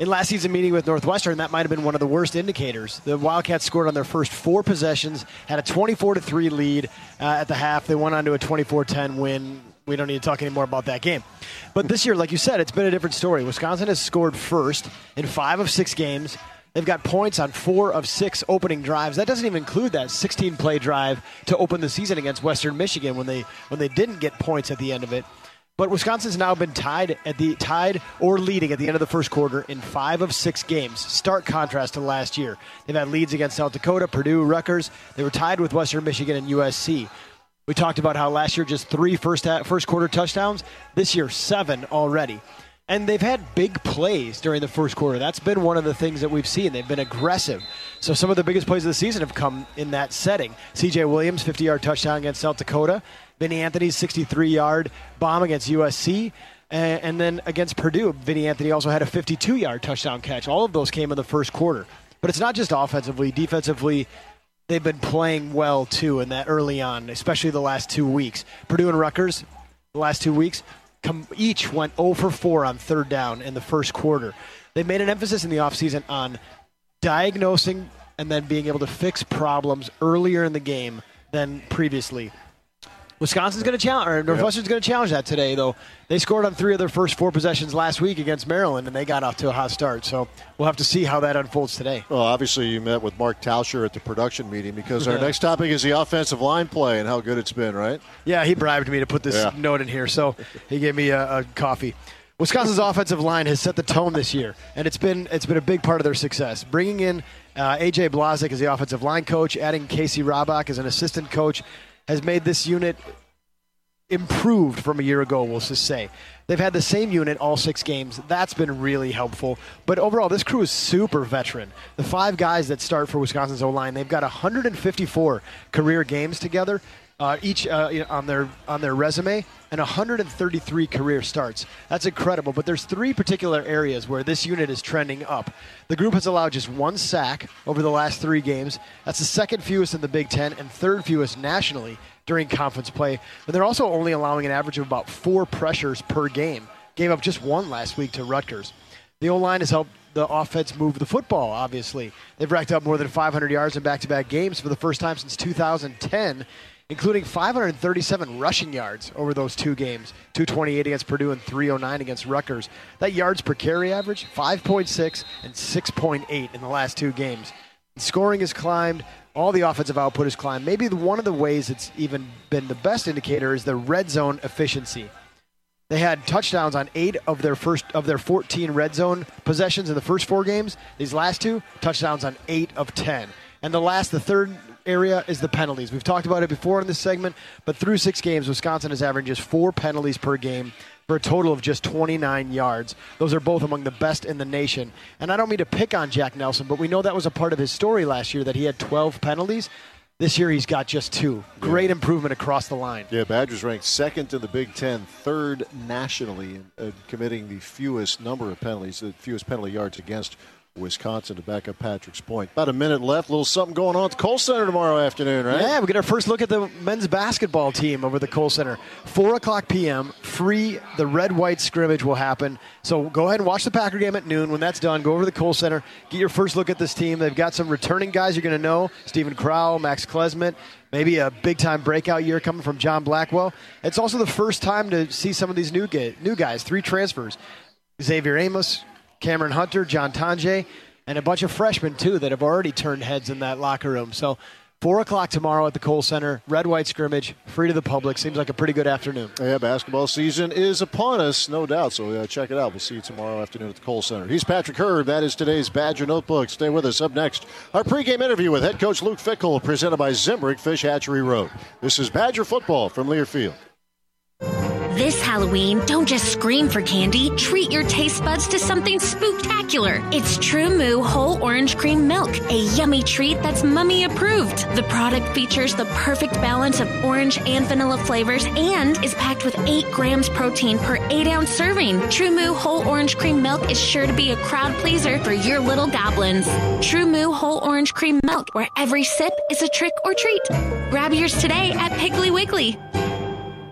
In last season meeting with Northwestern, that might have been one of the worst indicators. The Wildcats scored on their first four possessions, had a twenty-four to three lead uh, at the half. They went on to a twenty-four ten win. We don't need to talk anymore about that game. But this year, like you said, it's been a different story. Wisconsin has scored first in five of six games. They've got points on four of six opening drives. That doesn't even include that sixteen-play drive to open the season against Western Michigan when they when they didn't get points at the end of it. But Wisconsin's now been tied at the tied or leading at the end of the first quarter in five of six games. Stark contrast to last year. They've had leads against South Dakota, Purdue, Rutgers. They were tied with Western Michigan and U S C. We talked about how last year just three first first quarter touchdowns. This year, seven already. And they've had big plays during the first quarter. That's been one of the things that we've seen. They've been aggressive. So some of the biggest plays of the season have come in that setting. C J Williams, fifty-yard touchdown against South Dakota. Vinny Anthony's sixty-three-yard bomb against U S C. And then against Purdue, Vinny Anthony also had a fifty-two-yard touchdown catch. All of those came in the first quarter. But it's not just offensively. Defensively, they've been playing well, too, in that early on, especially the last two weeks. Purdue and Rutgers, the last two weeks, come, each went zero for four on third down in the first quarter. They made an emphasis in the offseason on diagnosing and then being able to fix problems earlier in the game than previously. Wisconsin's going to challenge, or Northwestern's going to challenge that today, though. They scored on three of their first four possessions last week against Maryland, and they got off to a hot start. So we'll have to see how that unfolds today. Well, obviously you met with Mark Tauscher at the production meeting because our next topic is the offensive line play and how good it's been, right? Yeah, he bribed me to put this yeah. note in here, so he gave me a, a coffee. Wisconsin's offensive line has set the tone this year, and it's been it's been a big part of their success. Bringing in uh, A J Blazek as the offensive line coach, adding Casey Robach as an assistant coach, has made this unit improved from a year ago, we'll just say. They've had the same unit all six games. That's been really helpful. But overall, this crew is super veteran. The five guys that start for Wisconsin's O-line, they've got one hundred fifty-four career games together, uh, each uh, on their on their resume, and one hundred thirty-three career starts. That's incredible. But there's three particular areas where this unit is trending up. The group has allowed just one sack over the last three games. That's the second fewest in the Big Ten and third fewest nationally during conference play. But they're also only allowing an average of about four pressures per game. Gave up just one last week to Rutgers. The O-line has helped the offense move the football, obviously. They've racked up more than five hundred yards in back-to-back games for the first time since two thousand ten, including five hundred thirty-seven rushing yards over those two games, two twenty-eight against Purdue and three oh nine against Rutgers. That yards per carry average, five point six and six point eight in the last two games. Scoring has climbed. All the offensive output has climbed. Maybe the, one of the ways it's even been the best indicator is the red zone efficiency. They had touchdowns on eight of their first of their fourteen red zone possessions in the first four games. These last two, touchdowns on eight of ten. And the last, the third area is the penalties. We've talked about it before in this segment, but through six games, Wisconsin is averaging just four penalties per game for a total of just twenty-nine yards. Those are both among the best in the nation. And I don't mean to pick on Jack Nelson, but we know that was a part of his story last year, that he had twelve penalties. This year he's got just two. Great yeah. improvement across the line. Yeah, Badgers ranked second in the Big Ten, third nationally in uh, committing the fewest number of penalties, the fewest penalty yards against Wisconsin, to back up Patrick's point. About a minute left. A little something going on at the Kohl Center tomorrow afternoon, right? Yeah, we get our first look at the men's basketball team over the Kohl Center. four o'clock p.m., free. The red-white scrimmage will happen. So go ahead and watch the Packer game at noon. When that's done, go over to the Kohl Center, get your first look at this team. They've got some returning guys you're going to know, Stephen Crowell, Max Klesmit, maybe a big-time breakout year coming from John Blackwell. It's also the first time to see some of these new, new guys, three transfers. Xavier Amos, Cameron Hunter, John Tanjay, and a bunch of freshmen, too, that have already turned heads in that locker room. So four o'clock tomorrow at the Kohl Center, red-white scrimmage, free to the public. Seems like a pretty good afternoon. Yeah, basketball season is upon us, no doubt. So uh, check it out. We'll see you tomorrow afternoon at the Kohl Center. He's Patrick Herb. That is today's Badger Notebook. Stay with us. Up next, our pregame interview with head coach Luke Fickell, presented by Zimbrick Fish Hatchery Road. This is Badger football from Learfield. This Halloween, don't just scream for candy. Treat your taste buds to something spooktacular. It's True Moo Whole Orange Cream Milk, a yummy treat that's Mummy approved. The product features the perfect balance of orange and vanilla flavors and is packed with eight grams protein per eight ounce serving. True Moo Whole Orange Cream Milk is sure to be a crowd pleaser for your little goblins. True Moo Whole Orange Cream Milk, where every sip is a trick or treat. Grab yours today at Piggly Wiggly.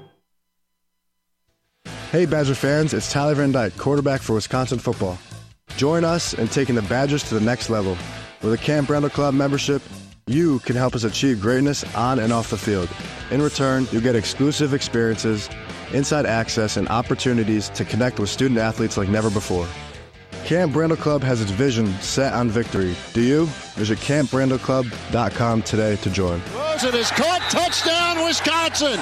Hey Badger fans, it's Tyler Van Dyke, quarterback for Wisconsin football. Join us in taking the Badgers to the next level. With a Camp Randall Club membership, you can help us achieve greatness on and off the field. In return, you'll get exclusive experiences, inside access, and opportunities to connect with student athletes like never before. Camp Randall Club has its vision set on victory. Do you? Visit camp randall club dot com today to join. It is caught. Touchdown, Wisconsin.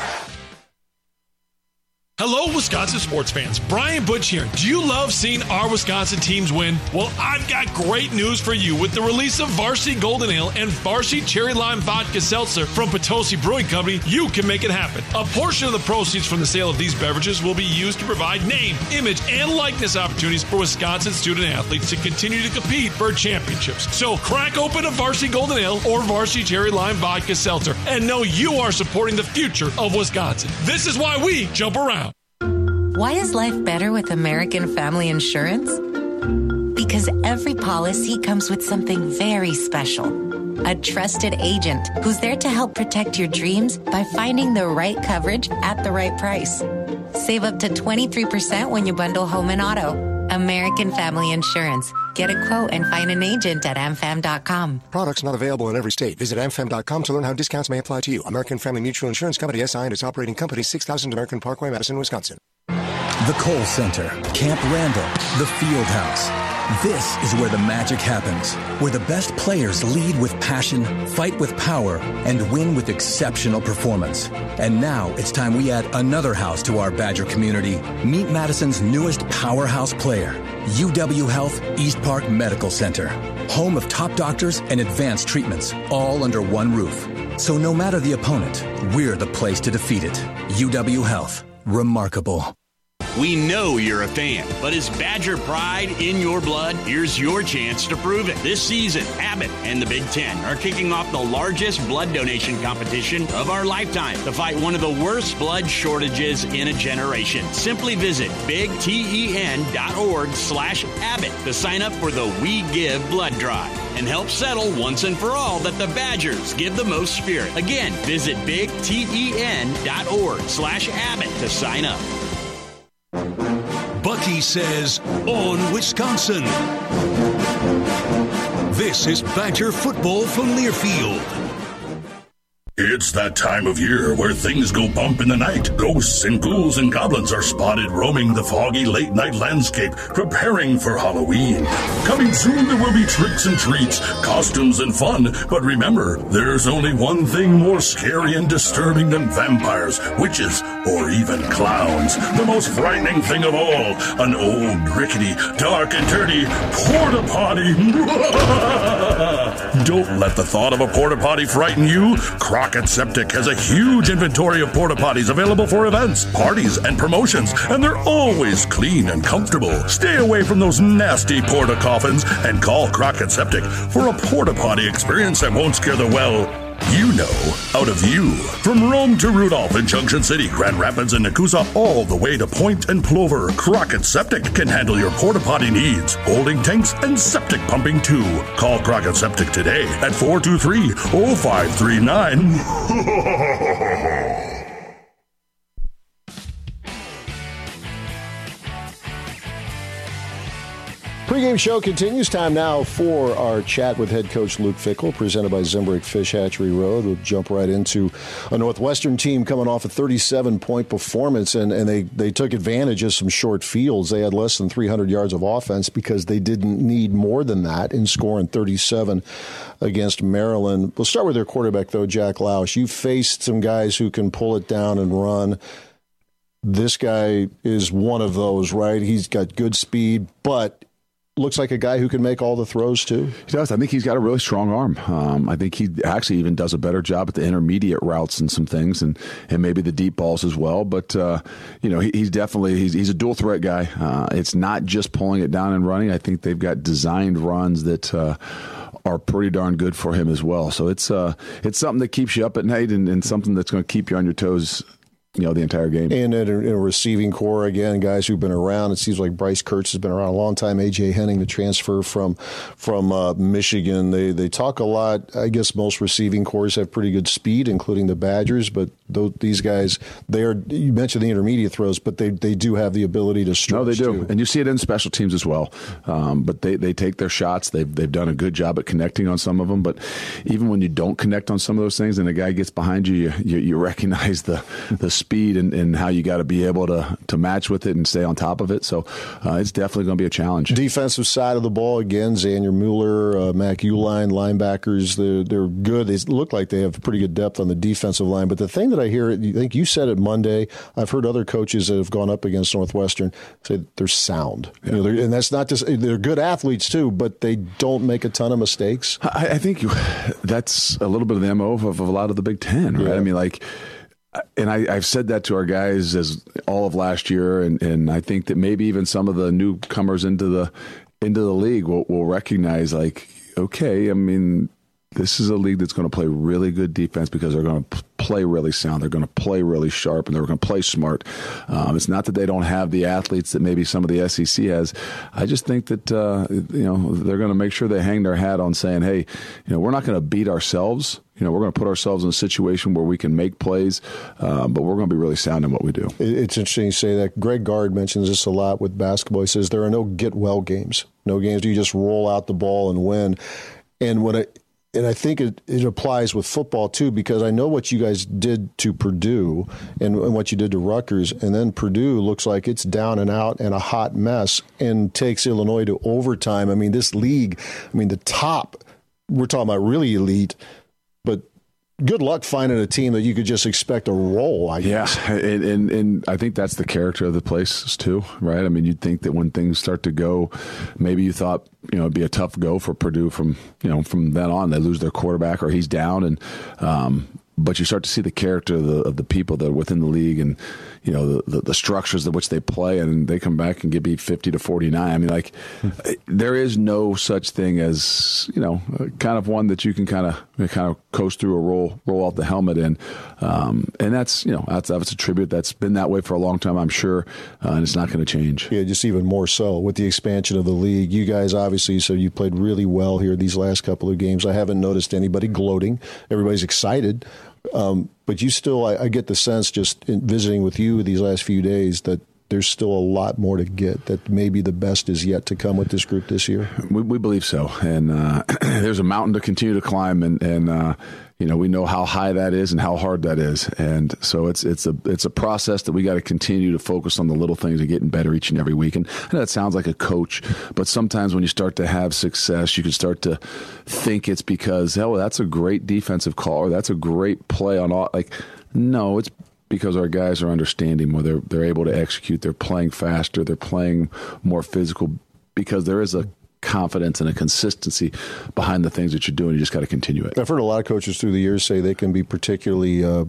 Hello, Wisconsin sports fans. Brian Butch here. Do you love seeing our Wisconsin teams win? Well, I've got great news for you. With the release of Varsity Golden Ale and Varsity Cherry Lime Vodka Seltzer from Potosi Brewing Company, you can make it happen. A portion of the proceeds from the sale of these beverages will be used to provide name, image, and likeness opportunities for Wisconsin student athletes to continue to compete for championships. So crack open a Varsity Golden Ale or Varsity Cherry Lime Vodka Seltzer and know you are supporting the future of Wisconsin. This is why we jump around. Why is life better with American Family Insurance? Because every policy comes with something very special. A trusted agent who's there to help protect your dreams by finding the right coverage at the right price. Save up to twenty-three percent when you bundle home and auto. American Family Insurance. Get a quote and find an agent at am fam dot com. Products not available in every state. Visit am fam dot com to learn how discounts may apply to you. American Family Mutual Insurance Company, S I and its operating company, six thousand American Parkway, Madison, Wisconsin. The Kohl Center, Camp Randall, the Field House. This is where the magic happens, where the best players lead with passion, fight with power, and win with exceptional performance. And now it's time we add another house to our Badger community. Meet Madison's newest powerhouse player, U W Health East Park Medical Center, home of top doctors and advanced treatments, all under one roof. So no matter the opponent, we're the place to defeat it. U W Health. Remarkable. We know you're a fan, but is Badger pride in your blood? Here's your chance to prove it. This season, Abbott and the Big Ten are kicking off the largest blood donation competition of our lifetime to fight one of the worst blood shortages in a generation. Simply visit bigten.org slash Abbott to sign up for the We Give Blood Drive and help settle once and for all that the Badgers give the most spirit. Again, visit bigten.org slash Abbott to sign up. Bucky says, on Wisconsin. This is Badger football from Learfield. It's that time of year where things go bump in the night. Ghosts and ghouls and goblins are spotted roaming the foggy late-night landscape, preparing for Halloween. Coming soon, there will be tricks and treats, costumes and fun. But remember, there's only one thing more scary and disturbing than vampires, witches, or even clowns. The most frightening thing of all, an old, rickety, dark and dirty porta-potty. Don't let the thought of a porta-potty frighten you. Crockett Septic has a huge inventory of porta-potties available for events, parties, and promotions, and they're always clean and comfortable. Stay away from those nasty porta-coffins and call Crockett Septic for a porta-potty experience that won't scare the, well, you know, out of you. From Rome to Rudolph in Junction City, Grand Rapids, and Nakusa, all the way to Point and Plover, Crockett Septic can handle your porta-potty needs, holding tanks and septic pumping too. Call Crockett Septic today at four two three, oh five three nine. Pre-game show continues. Time now for our chat with head coach Luke Fickell, presented by Zimbrick Fish Hatchery Road. We'll jump right into a Northwestern team coming off a thirty-seven point performance, and, and they, they took advantage of some short fields. They had less than three hundred yards of offense because they didn't need more than that in scoring thirty-seven against Maryland. We'll start with their quarterback, though, Jack Lausch. You faced some guys who can pull it down and run. This guy is one of those, right? He's got good speed, but looks like a guy who can make all the throws, too. He does. I think he's got a really strong arm. Um, I think he actually even does a better job at the intermediate routes and some things, and, and maybe the deep balls as well. But, uh, you know, he, he's definitely he's, he's a dual-threat guy. Uh, it's not just pulling it down and running. I think they've got designed runs that uh, are pretty darn good for him as well. So it's uh, it's something that keeps you up at night and, and something that's going to keep you on your toes you know, the entire game. And in a, in a receiving core, again, guys who've been around. It seems like Bryce Kurtz has been around a long time. A J Henning, the transfer from from uh, Michigan. They they talk a lot. I guess most receiving cores have pretty good speed, including the Badgers. But those, these guys, they are. You mentioned the intermediate throws, but they, they do have the ability to stretch. No, they do, too. And you see it in special teams as well. Um, but they, they take their shots. They've they've done a good job at connecting on some of them. But even when you don't connect on some of those things, and a guy gets behind you, you, you, you recognize the the speed and, and how you got to be able to to match with it and stay on top of it. So uh, it's definitely going to be a challenge. Defensive side of the ball, again, Xander Mueller, uh, Mac Uline, linebackers, they're, they're good. They look like they have pretty good depth on the defensive line. But the thing that I hear, I think you said it Monday, I've heard other coaches that have gone up against Northwestern say they're sound. Yeah. You know, they're, and that's not just, they're good athletes too, but they don't make a ton of mistakes. I, I think you, that's a little bit of the M O of, of a lot of the Big Ten, right? Yeah. I mean, like, and I, I've said that to our guys as all of last year, and, and I think that maybe even some of the newcomers into the into the league will, will recognize, like, okay, I mean, this is a league that's going to play really good defense because they're going to play really sound. They're going to play really sharp, and they're going to play smart. Um, it's not that they don't have the athletes that maybe some of the S E C has. I just think that uh, you know they're going to make sure they hang their hat on saying, hey, you know, we're not going to beat ourselves. You know, we're going to put ourselves in a situation where we can make plays, uh, but we're going to be really sound in what we do. It's interesting you say that. Greg Gard mentions this a lot with basketball. He says there are no get-well games. No games where you just roll out the ball and win. And when I, and I think it, it applies with football, too, because I know what you guys did to Purdue and, and what you did to Rutgers, and then Purdue looks like it's down and out and a hot mess and takes Illinois to overtime. I mean, this league, I mean, the top, we're talking about really elite, but good luck finding a team that you could just expect a roll, I guess. Yeah, and, and and I think that's the character of the place too, right? I mean, you'd think that when things start to go, maybe you thought, you know, it'd be a tough go for Purdue from, you know, from then on. They lose their quarterback or he's down, and um, but you start to see the character of the, of the people that are within the league, and you know the, the, the structures in which they play, and they come back and get beat fifty to forty-nine. I mean, like there is no such thing as, you know, kind of one that you can kind of kind of coast through or roll roll out the helmet in, um, and that's you know that's that's a tribute. That's been that way for a long time, I'm sure, uh, and it's not going to change. Yeah, just even more so with the expansion of the league. You guys obviously, so you played really well here these last couple of games. I haven't noticed anybody gloating. Everybody's excited. Um, but you still, I, I get the sense just in visiting with you these last few days that there's still a lot more to get, that maybe the best is yet to come with this group this year. We, we believe so. And uh, there's a mountain to continue to climb, and, and uh, you know, we know how high that is and how hard that is. And so it's it's a it's a process that we got to continue to focus on the little things and getting better each and every week. And I know that sounds like a coach, but sometimes when you start to have success, you can start to think it's because, oh, that's a great defensive call, or that's a great play on all. Like, no, it's because our guys are understanding more. They're they're able to execute. They're playing faster. They're playing more physical, because there is a confidence and a consistency behind the things that you're doing. You just got to continue it. I've heard a lot of coaches through the years say they can be particularly uh,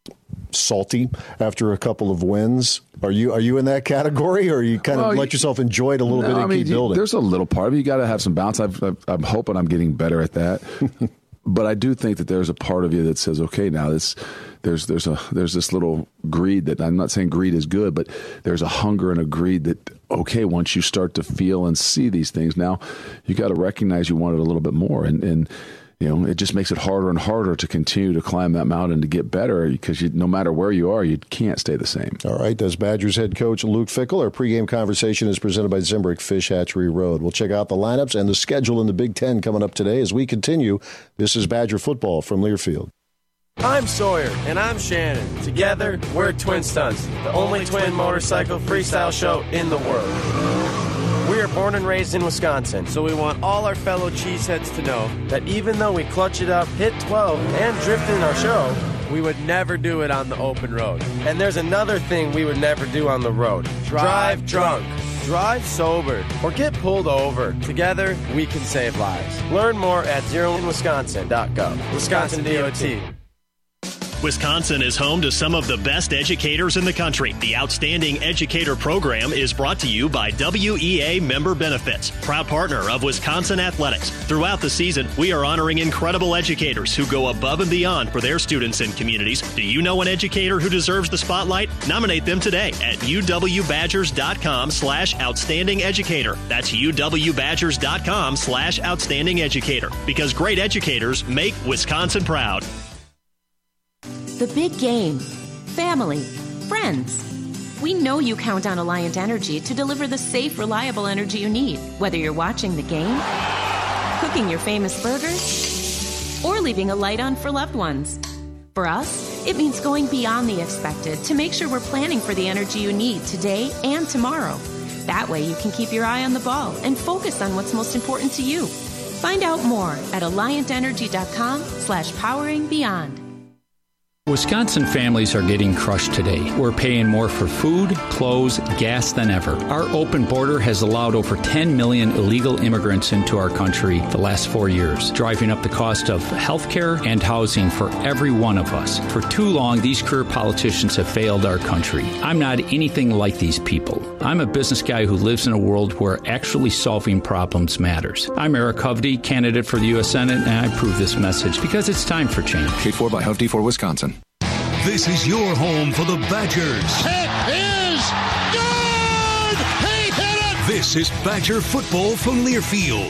salty after a couple of wins. Are you are you in that category, or you kind well, of let yourself enjoy it a little no, bit and I mean, keep building? There's a little part of it. You got to have some bounce. I've, I've, I'm hoping I'm getting better at that. But I do think that there's a part of you that says, okay, now this, there's there's a there's this little greed that, I'm not saying greed is good, but there's a hunger and a greed that, okay, once you start to feel and see these things, now you got to recognize you want it a little bit more, and and you know, it just makes it harder and harder to continue to climb that mountain to get better, because you, no matter where you are, you can't stay the same. All right, that's Badgers head coach Luke Fickell. Our pregame conversation is presented by Zimbrick Fish Hatchery Road. We'll check out the lineups and the schedule in the Big Ten coming up today as we continue. This is Badger football from Learfield. I'm Sawyer, and I'm Shannon. Together, we're Twin Stunts, the only twin motorcycle freestyle show in the world. We are born and raised in Wisconsin, so we want all our fellow cheeseheads to know that even though we clutch it up, hit twelve, and drift in our show, we would never do it on the open road. And there's another thing we would never do on the road. Drive drunk, drive sober, or get pulled over. Together, we can save lives. Learn more at zero in wisconsin dot gov. Wisconsin D O T. Wisconsin is home to some of the best educators in the country. The Outstanding Educator Program is brought to you by W E A Member Benefits, proud partner of Wisconsin Athletics. Throughout the season, we are honoring incredible educators who go above and beyond for their students and communities. Do you know an educator who deserves the spotlight? Nominate them today at uwbadgers.com slash outstanding educator. That's uwbadgers.com slash outstanding educator. Because great educators make Wisconsin proud. The big game. Family. Friends. We know you count on Alliant Energy to deliver the safe, reliable energy you need, whether you're watching the game, cooking your famous burgers, or leaving a light on for loved ones. For us, it means going beyond the expected to make sure we're planning for the energy you need today and tomorrow. That way you can keep your eye on the ball and focus on what's most important to you. Find out more at alliantenergy.com slash powering beyond. Wisconsin families are getting crushed today. We're paying more for food, clothes, gas than ever. Our open border has allowed over ten million illegal immigrants into our country the last four years, driving up the cost of health care and housing for every one of us. For too long, these career politicians have failed our country. I'm not anything like these people. I'm a business guy who lives in a world where actually solving problems matters. I'm Eric Hovde, candidate for the U S Senate, and I approve this message because it's time for change. Paid for by Hovde for Wisconsin. This is your home for the Badgers. It is good! He hit it! This is Badger football from Learfield.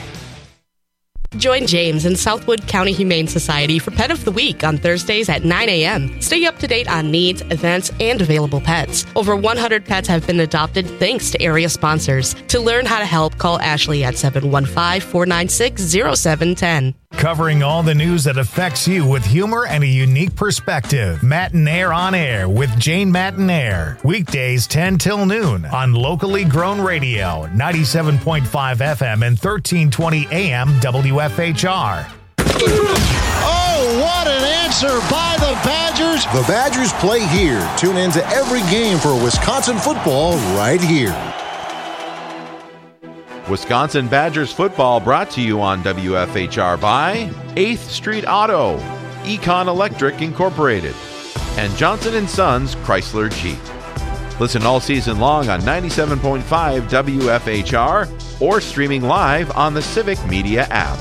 Join James and Southwood County Humane Society for Pet of the Week on Thursdays at nine a.m. Stay up to date on needs, events, and available pets. Over one hundred pets have been adopted thanks to area sponsors. To learn how to help, call Ashley at seven one five, four nine six, zero seven one zero. Covering all the news that affects you with humor and a unique perspective. Matinaire on Air with Jane Matinaire. Weekdays ten till noon on locally grown radio, ninety-seven point five F M and thirteen twenty A M W F H R. Oh, what an answer by the Badgers. The Badgers play here. Tune in to every game for Wisconsin football right here. Wisconsin Badgers football brought to you on W F H R by eighth Street Auto, Econ Electric Incorporated, and Johnson and Sons Chrysler Jeep. Listen all season long on ninety-seven point five W F H R or streaming live on the Civic Media app.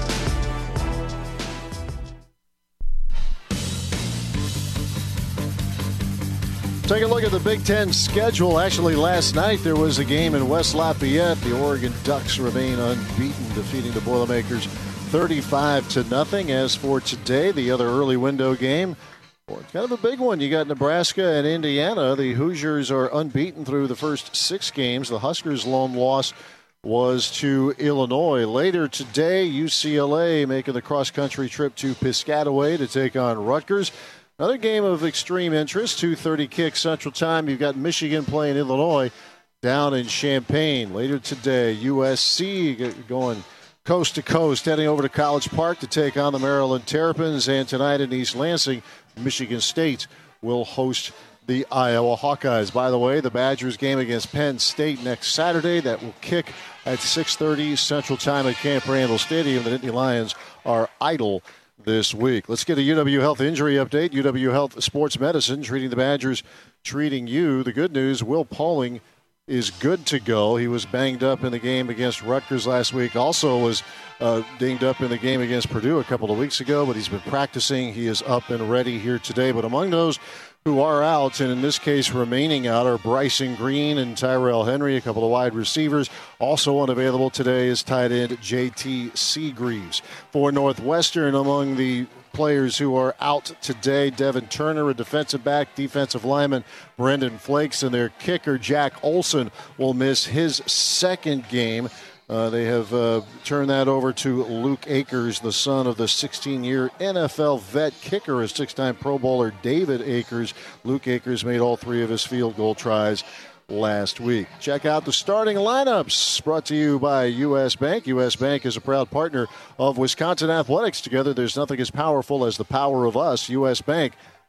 Take a look at the Big Ten schedule. Actually, last night there was a game in West Lafayette. The Oregon Ducks remain unbeaten, defeating the Boilermakers thirty-five to nothing. As for today, the other early window game, well, it's kind of a big one. You got Nebraska and Indiana. The Hoosiers are unbeaten through the first six games. The Huskers' lone loss was to Illinois. Later today, U C L A making the cross-country trip to Piscataway to take on Rutgers. Another game of extreme interest, two thirty kick Central Time. You've got Michigan playing Illinois down in Champaign. Later today, U S C going coast to coast, heading over to College Park to take on the Maryland Terrapins. And tonight in East Lansing, Michigan State will host the Iowa Hawkeyes. By the way, the Badgers game against Penn State next Saturday. That will kick at six thirty Central Time at Camp Randall Stadium. The Nittany Lions are idle this week. Let's get a U W Health injury update. U W Health Sports Medicine, treating the Badgers, treating you. The good news, Will Pauling is good to go. He was banged up in the game against Rutgers last week. Also was uh, dinged up in the game against Purdue a couple of weeks ago, but he's been practicing. He is up and ready here today. But among those who are out, and in this case remaining out, are Bryson Green and Tyrell Henry, a couple of wide receivers. Also unavailable today is tight end J T Seagreaves. For Northwestern, among the players who are out today, Devin Turner, a defensive back, defensive lineman Brendan Flakes, and their kicker Jack Olson will miss his second game. Uh, they have uh, turned that over to Luke Akers, the son of the sixteen-year N F L vet kicker, a six-time Pro Bowler David Akers. Luke Akers made all three of his field goal tries last week. Check out the starting lineups, brought to you by U S. Bank. U S. Bank is a proud partner of Wisconsin Athletics. Together, there's nothing as powerful as the power of us. U S. Bank,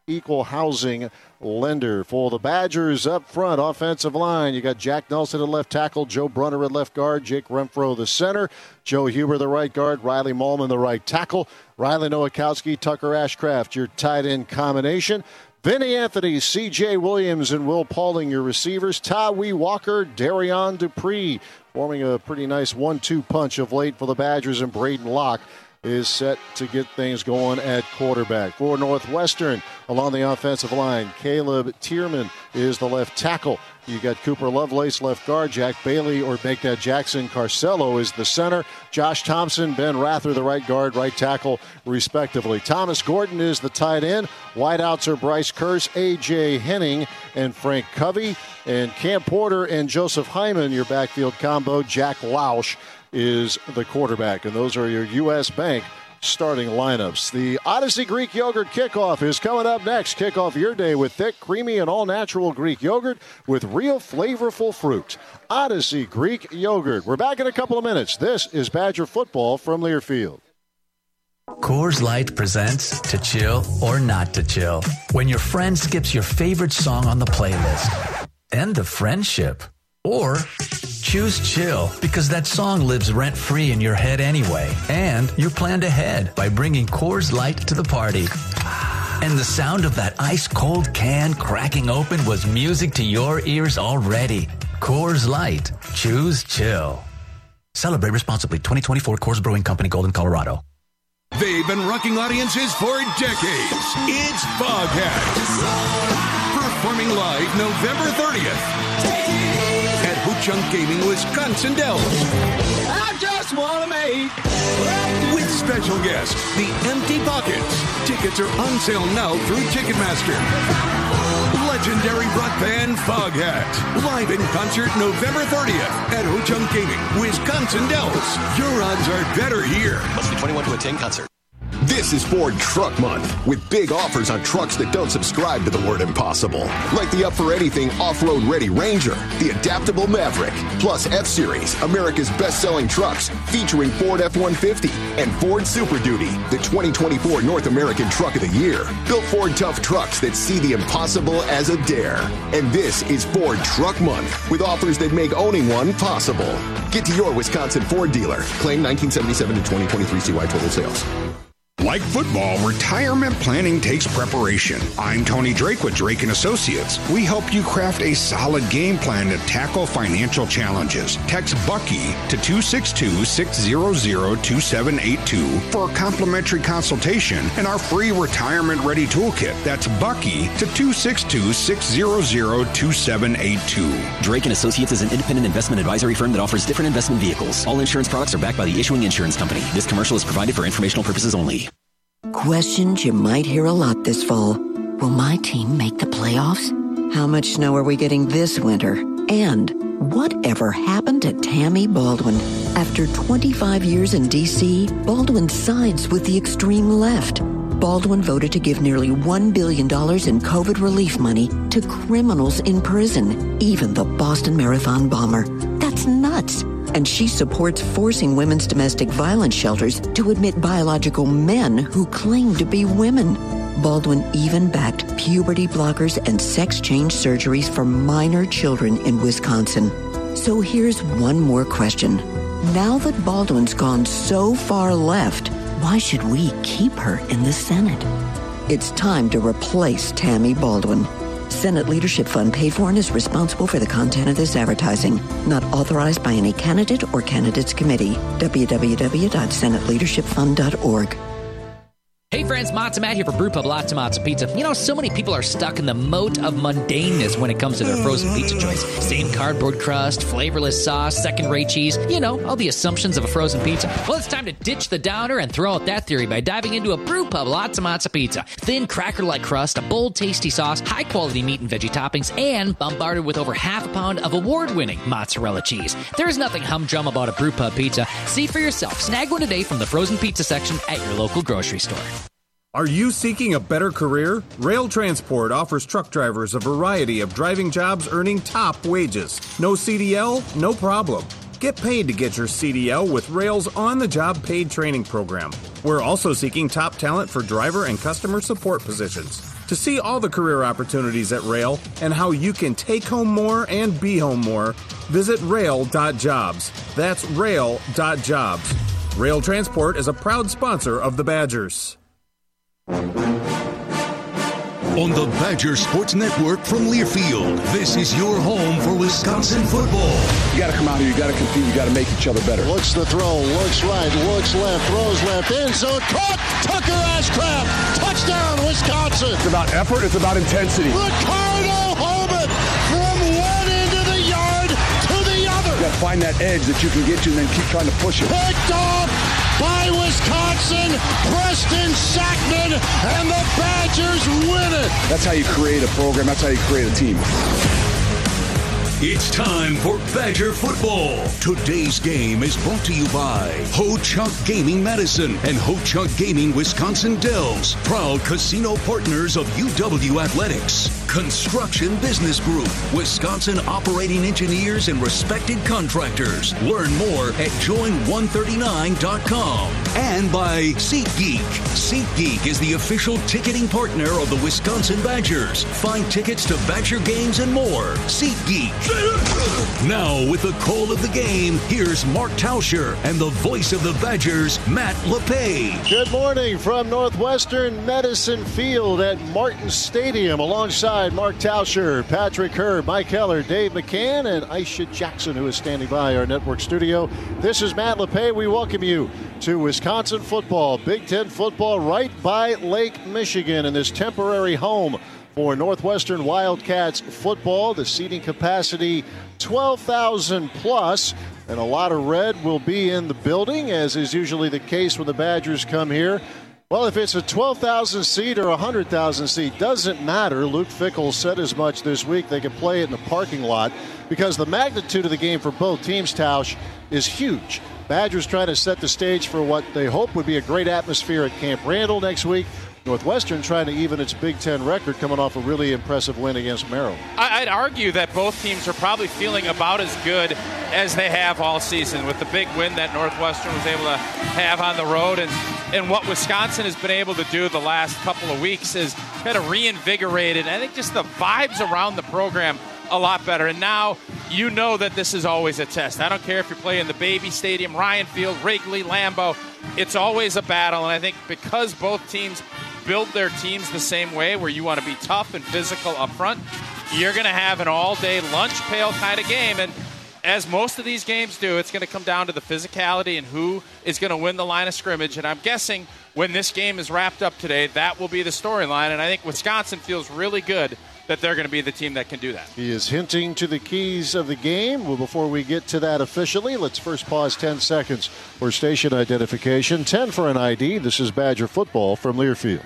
equal housing lender. For the Badgers up front, offensive line, you got Jack Nelson at left tackle, Joe Brunner at left guard, Jake Renfro the center, Joe Huber the right guard, Riley Mahlman the right tackle, Riley Nowakowski, Tucker Ashcraft, your tight end combination. Vinny Anthony, C J Williams, and Will Paulding, your receivers. Tawee Walker, Darion Dupree, forming a pretty nice one two punch of late for the Badgers, and Braden Locke is set to get things going at quarterback. For Northwestern, along the offensive line, Caleb Tierman is the left tackle. You got Cooper Lovelace, left guard. Jack Bailey, or make that Jackson Carcello, is the center. Josh Thompson, Ben Rather, the right guard, right tackle, respectively. Thomas Gordon is the tight end. Wideouts are Bryce Kearse, A J Henning, and Frank Covey. And Cam Porter and Joseph Hyman, your backfield combo. Jack Lausch is the quarterback. And those are your U S Bank starting lineups. The Odyssey Greek Yogurt Kickoff is coming up next. Kick off your day with thick, creamy, and all-natural Greek yogurt with real flavorful fruit. Odyssey Greek Yogurt. We're back in a couple of minutes. This is Badger Football from Learfield. Coors Light presents To Chill or Not to Chill. When your friend skips your favorite song on the playlist. End the friendship. Or choose chill because that song lives rent-free in your head anyway. And you planned ahead by bringing Coors Light to the party. And the sound of that ice-cold can cracking open was music to your ears already. Coors Light. Choose chill. Celebrate responsibly. twenty twenty-four Coors Brewing Company, Golden, Colorado. They've been rocking audiences for decades. It's Foghat. Performing live November thirtieth. At Ho-Chunk Gaming, Wisconsin Dells. I just want to make. With special guest, the Empty Pockets. Tickets are on sale now through Ticketmaster. Legendary rock band Foghat. Live in concert November thirtieth at Ho-Chunk Gaming, Wisconsin Dells. Your odds are better here. Must be twenty-one to attend concert. This is Ford Truck Month, with big offers on trucks that don't subscribe to the word impossible. Like the up-for-anything off-road ready Ranger, the adaptable Maverick, plus F-Series, America's best-selling trucks, featuring Ford F one fifty and Ford Super Duty, the twenty twenty-four North American Truck of the Year. Built Ford tough trucks that see the impossible as a dare. And this is Ford Truck Month, with offers that make owning one possible. Get to your Wisconsin Ford dealer. Claim nineteen seventy-seven to twenty twenty-three C Y total sales. Like football, retirement planning takes preparation. I'm Tony Drake with Drake and Associates. We help you craft a solid game plan to tackle financial challenges. Text Bucky to two six two, six zero zero, two seven eight two for a complimentary consultation and our free retirement ready toolkit. That's Bucky to two six two, six zero zero, two seven eight two. Drake and Associates is an independent investment advisory firm that offers different investment vehicles. All insurance products are backed by the issuing insurance company. This commercial is provided for informational purposes only. Questions you might hear a lot this fall. Will my team make the playoffs? How much snow are we getting this winter? And whatever happened to Tammy Baldwin? After twenty-five years in D C, Baldwin sides with the extreme left. Baldwin voted to give nearly one billion dollars in COVID relief money to criminals in prison, even the Boston Marathon bomber. That's nuts. And she supports forcing women's domestic violence shelters to admit biological men who claim to be women. Baldwin even backed puberty blockers and sex change surgeries for minor children in Wisconsin. So here's one more question. Now that Baldwin's gone so far left, why should we keep her in the Senate? It's time to replace Tammy Baldwin. Senate Leadership Fund paid for and is responsible for the content of this advertising. Not authorized by any candidate or candidates committee. w w w dot senate leadership fund dot org. Hey friends, Matza Matt here for Brewpub Lots of Matza Pizza. You know, so many people are stuck in the moat of mundaneness when it comes to their frozen pizza choice. Same cardboard crust, flavorless sauce, second-rate cheese. You know, all the assumptions of a frozen pizza. Well, it's time to ditch the downer and throw out that theory by diving into a Brewpub Lots of Matza Pizza. Thin, cracker-like crust, a bold, tasty sauce, high-quality meat and veggie toppings, and bombarded with over half a pound of award-winning mozzarella cheese. There's nothing humdrum about a Brewpub pizza. See for yourself. Snag one today from the frozen pizza section at your local grocery store. Are you seeking a better career? Rail Transport offers truck drivers a variety of driving jobs earning top wages. No C D L? No problem. Get paid to get your C D L with Rail's on-the-job paid training program. We're also seeking top talent for driver and customer support positions. To see all the career opportunities at Rail and how you can take home more and be home more, visit rail dot jobs. That's rail dot jobs. Rail Transport is a proud sponsor of the Badgers. On the Badger Sports Network from Learfield, this is your home for Wisconsin football. You got to come out here. You got to compete. You got to make each other better. Looks the throw. Looks right. Looks left. Throws left. End zone. Caught. Tucker Ashcraft. Touchdown, Wisconsin. It's about effort. It's about intensity. Ricardo Holman from one end of the yard to the other. You got to find that edge that you can get to and then keep trying to push it. Picked off by Wisconsin, Preston Sackman, and the Badgers win it. That's how you create a program. That's how you create a team. It's time for Badger football. Today's game is brought to you by Ho-Chunk Gaming Madison and Ho-Chunk Gaming Wisconsin Dells, proud casino partners of U W Athletics. Construction Business Group, Wisconsin operating engineers and respected contractors. Learn more at join one thirty-nine dot com. And by SeatGeek. SeatGeek is the official ticketing partner of the Wisconsin Badgers. Find tickets to Badger games and more. SeatGeek. Now, with the call of the game, here's Mark Tauscher and the voice of the Badgers, Matt LePay. Good morning from Northwestern Medicine Field at Martin Stadium, alongside Mark Tauscher, Patrick Herb, Mike Heller, Dave McCann, and Aisha Jackson, who is standing by our network studio. This is Matt LePay. We welcome you to Wisconsin football, Big Ten football, right by Lake Michigan in this temporary home for Northwestern Wildcats football. The seating capacity twelve thousand plus, and a lot of red will be in the building, as is usually the case when the Badgers come here. Well, if it's a twelve thousand seat or a one hundred thousand seat, doesn't matter. Luke Fickell said as much this week. They can play it in the parking lot because the magnitude of the game for both teams, Tausch, is huge. Badgers trying to set the stage for what they hope would be a great atmosphere at Camp Randall next week. Northwestern trying to even its Big Ten record, coming off a really impressive win against Maryland. I'd argue that both teams are probably feeling about as good as they have all season with the big win that Northwestern was able to have on the road. And, and what Wisconsin has been able to do the last couple of weeks is kind of reinvigorated, I think, just the vibes around the program a lot better. And now you know that this is always a test. I don't care if you're playing the Baby Stadium, Ryan Field, Wrigley, Lambeau. It's always a battle. And I think because both teams build their teams the same way, where you want to be tough and physical up front, you're going to have an all-day lunch pail kind of game. And as most of these games do, it's going to come down to the physicality and who is going to win the line of scrimmage. And I'm guessing when this game is wrapped up today, that will be the storyline. And I think Wisconsin feels really good that they're going to be the team that can do that. He is hinting to the keys of the game. Well, before we get to that officially, let's first pause ten seconds for station identification. ten for an I D. This is Badger football from Learfield.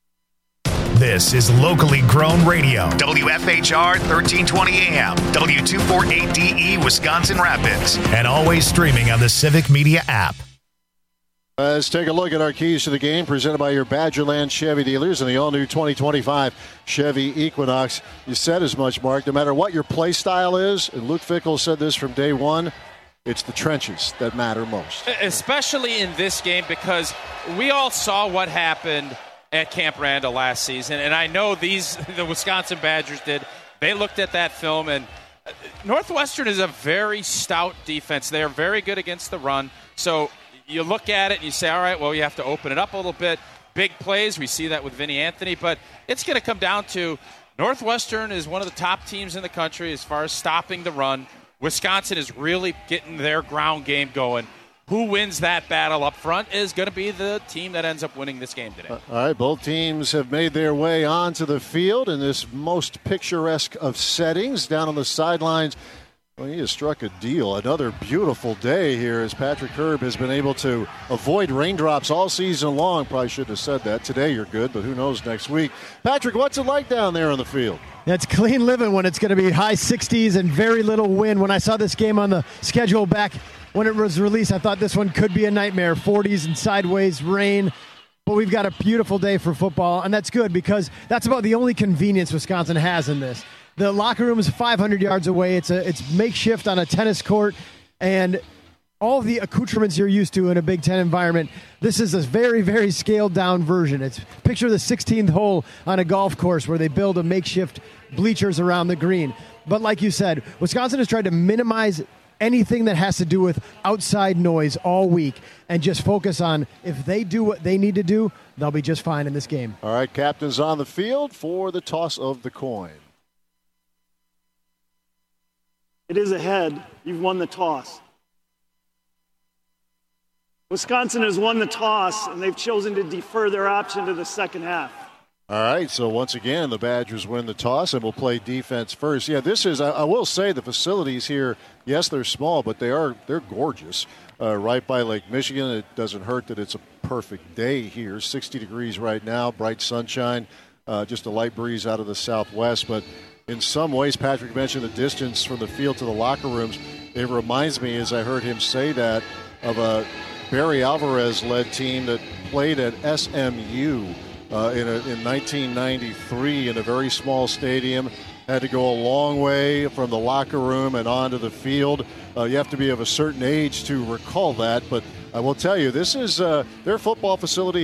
This is locally grown radio. W F H R thirteen twenty A M, W two forty-eight D E, Wisconsin Rapids, and always streaming on the Civic Media app. Let's take a look at our keys to the game, presented by your Badgerland Chevy dealers and the all-new twenty twenty-five Chevy Equinox. You said as much, Mark. No matter what your play style is, and Luke Fickell said this from day one, it's the trenches that matter most. Especially in this game, because we all saw what happened at Camp Randall last season, and I know these the Wisconsin Badgers did. They looked at that film, and Northwestern is a very stout defense. They are very good against the run, so you look at it and you say, all right, well, you have to open it up a little bit. Big plays, we see that with Vinny Anthony, but it's going to come down to Northwestern is one of the top teams in the country as far as stopping the run. Wisconsin is really getting their ground game going. Who wins that battle up front is going to be the team that ends up winning this game today. Uh, all right, both teams have made their way onto the field in this most picturesque of settings. Down on the sidelines, well, he has struck a deal. Another beautiful day here as Patrick Herb has been able to avoid raindrops all season long. Probably shouldn't have said that. Today you're good, but who knows next week. Patrick, what's it like down there on the field? It's clean living when it's going to be high sixties and very little wind. When I saw this game on the schedule back when it was released, I thought this one could be a nightmare. forties and sideways rain. But we've got a beautiful day for football, and that's good because that's about the only convenience Wisconsin has in this. The locker room is five hundred yards away. It's a it's makeshift on a tennis court, and all the accoutrements you're used to in a Big Ten environment. This is a very, very scaled-down version. It's picture the sixteenth hole on a golf course where they build a makeshift bleachers around the green. But like you said, Wisconsin has tried to minimize anything that has to do with outside noise all week and just focus on if they do what they need to do, they'll be just fine in this game. All right, captains on the field for the toss of the coin. It is ahead. You've won the toss. Wisconsin has won the toss, and they've chosen to defer their option to the second half. All right, so once again, the Badgers win the toss and will play defense first. Yeah, this is, I, I will say, the facilities here, yes, they're small, but they are, they're gorgeous. Uh, right by Lake Michigan. It doesn't hurt that it's a perfect day here. sixty degrees right now, bright sunshine, uh, just a light breeze out of the southwest. But in some ways, Patrick mentioned the distance from the field to the locker rooms. It reminds me, as I heard him say that, of a Barry Alvarez-led team that played at S M U uh, in, a, in nineteen ninety-three in a very small stadium. Had to go a long way from the locker room and onto the field. Uh, you have to be of a certain age to recall that, but I will tell you, this is uh, their football facility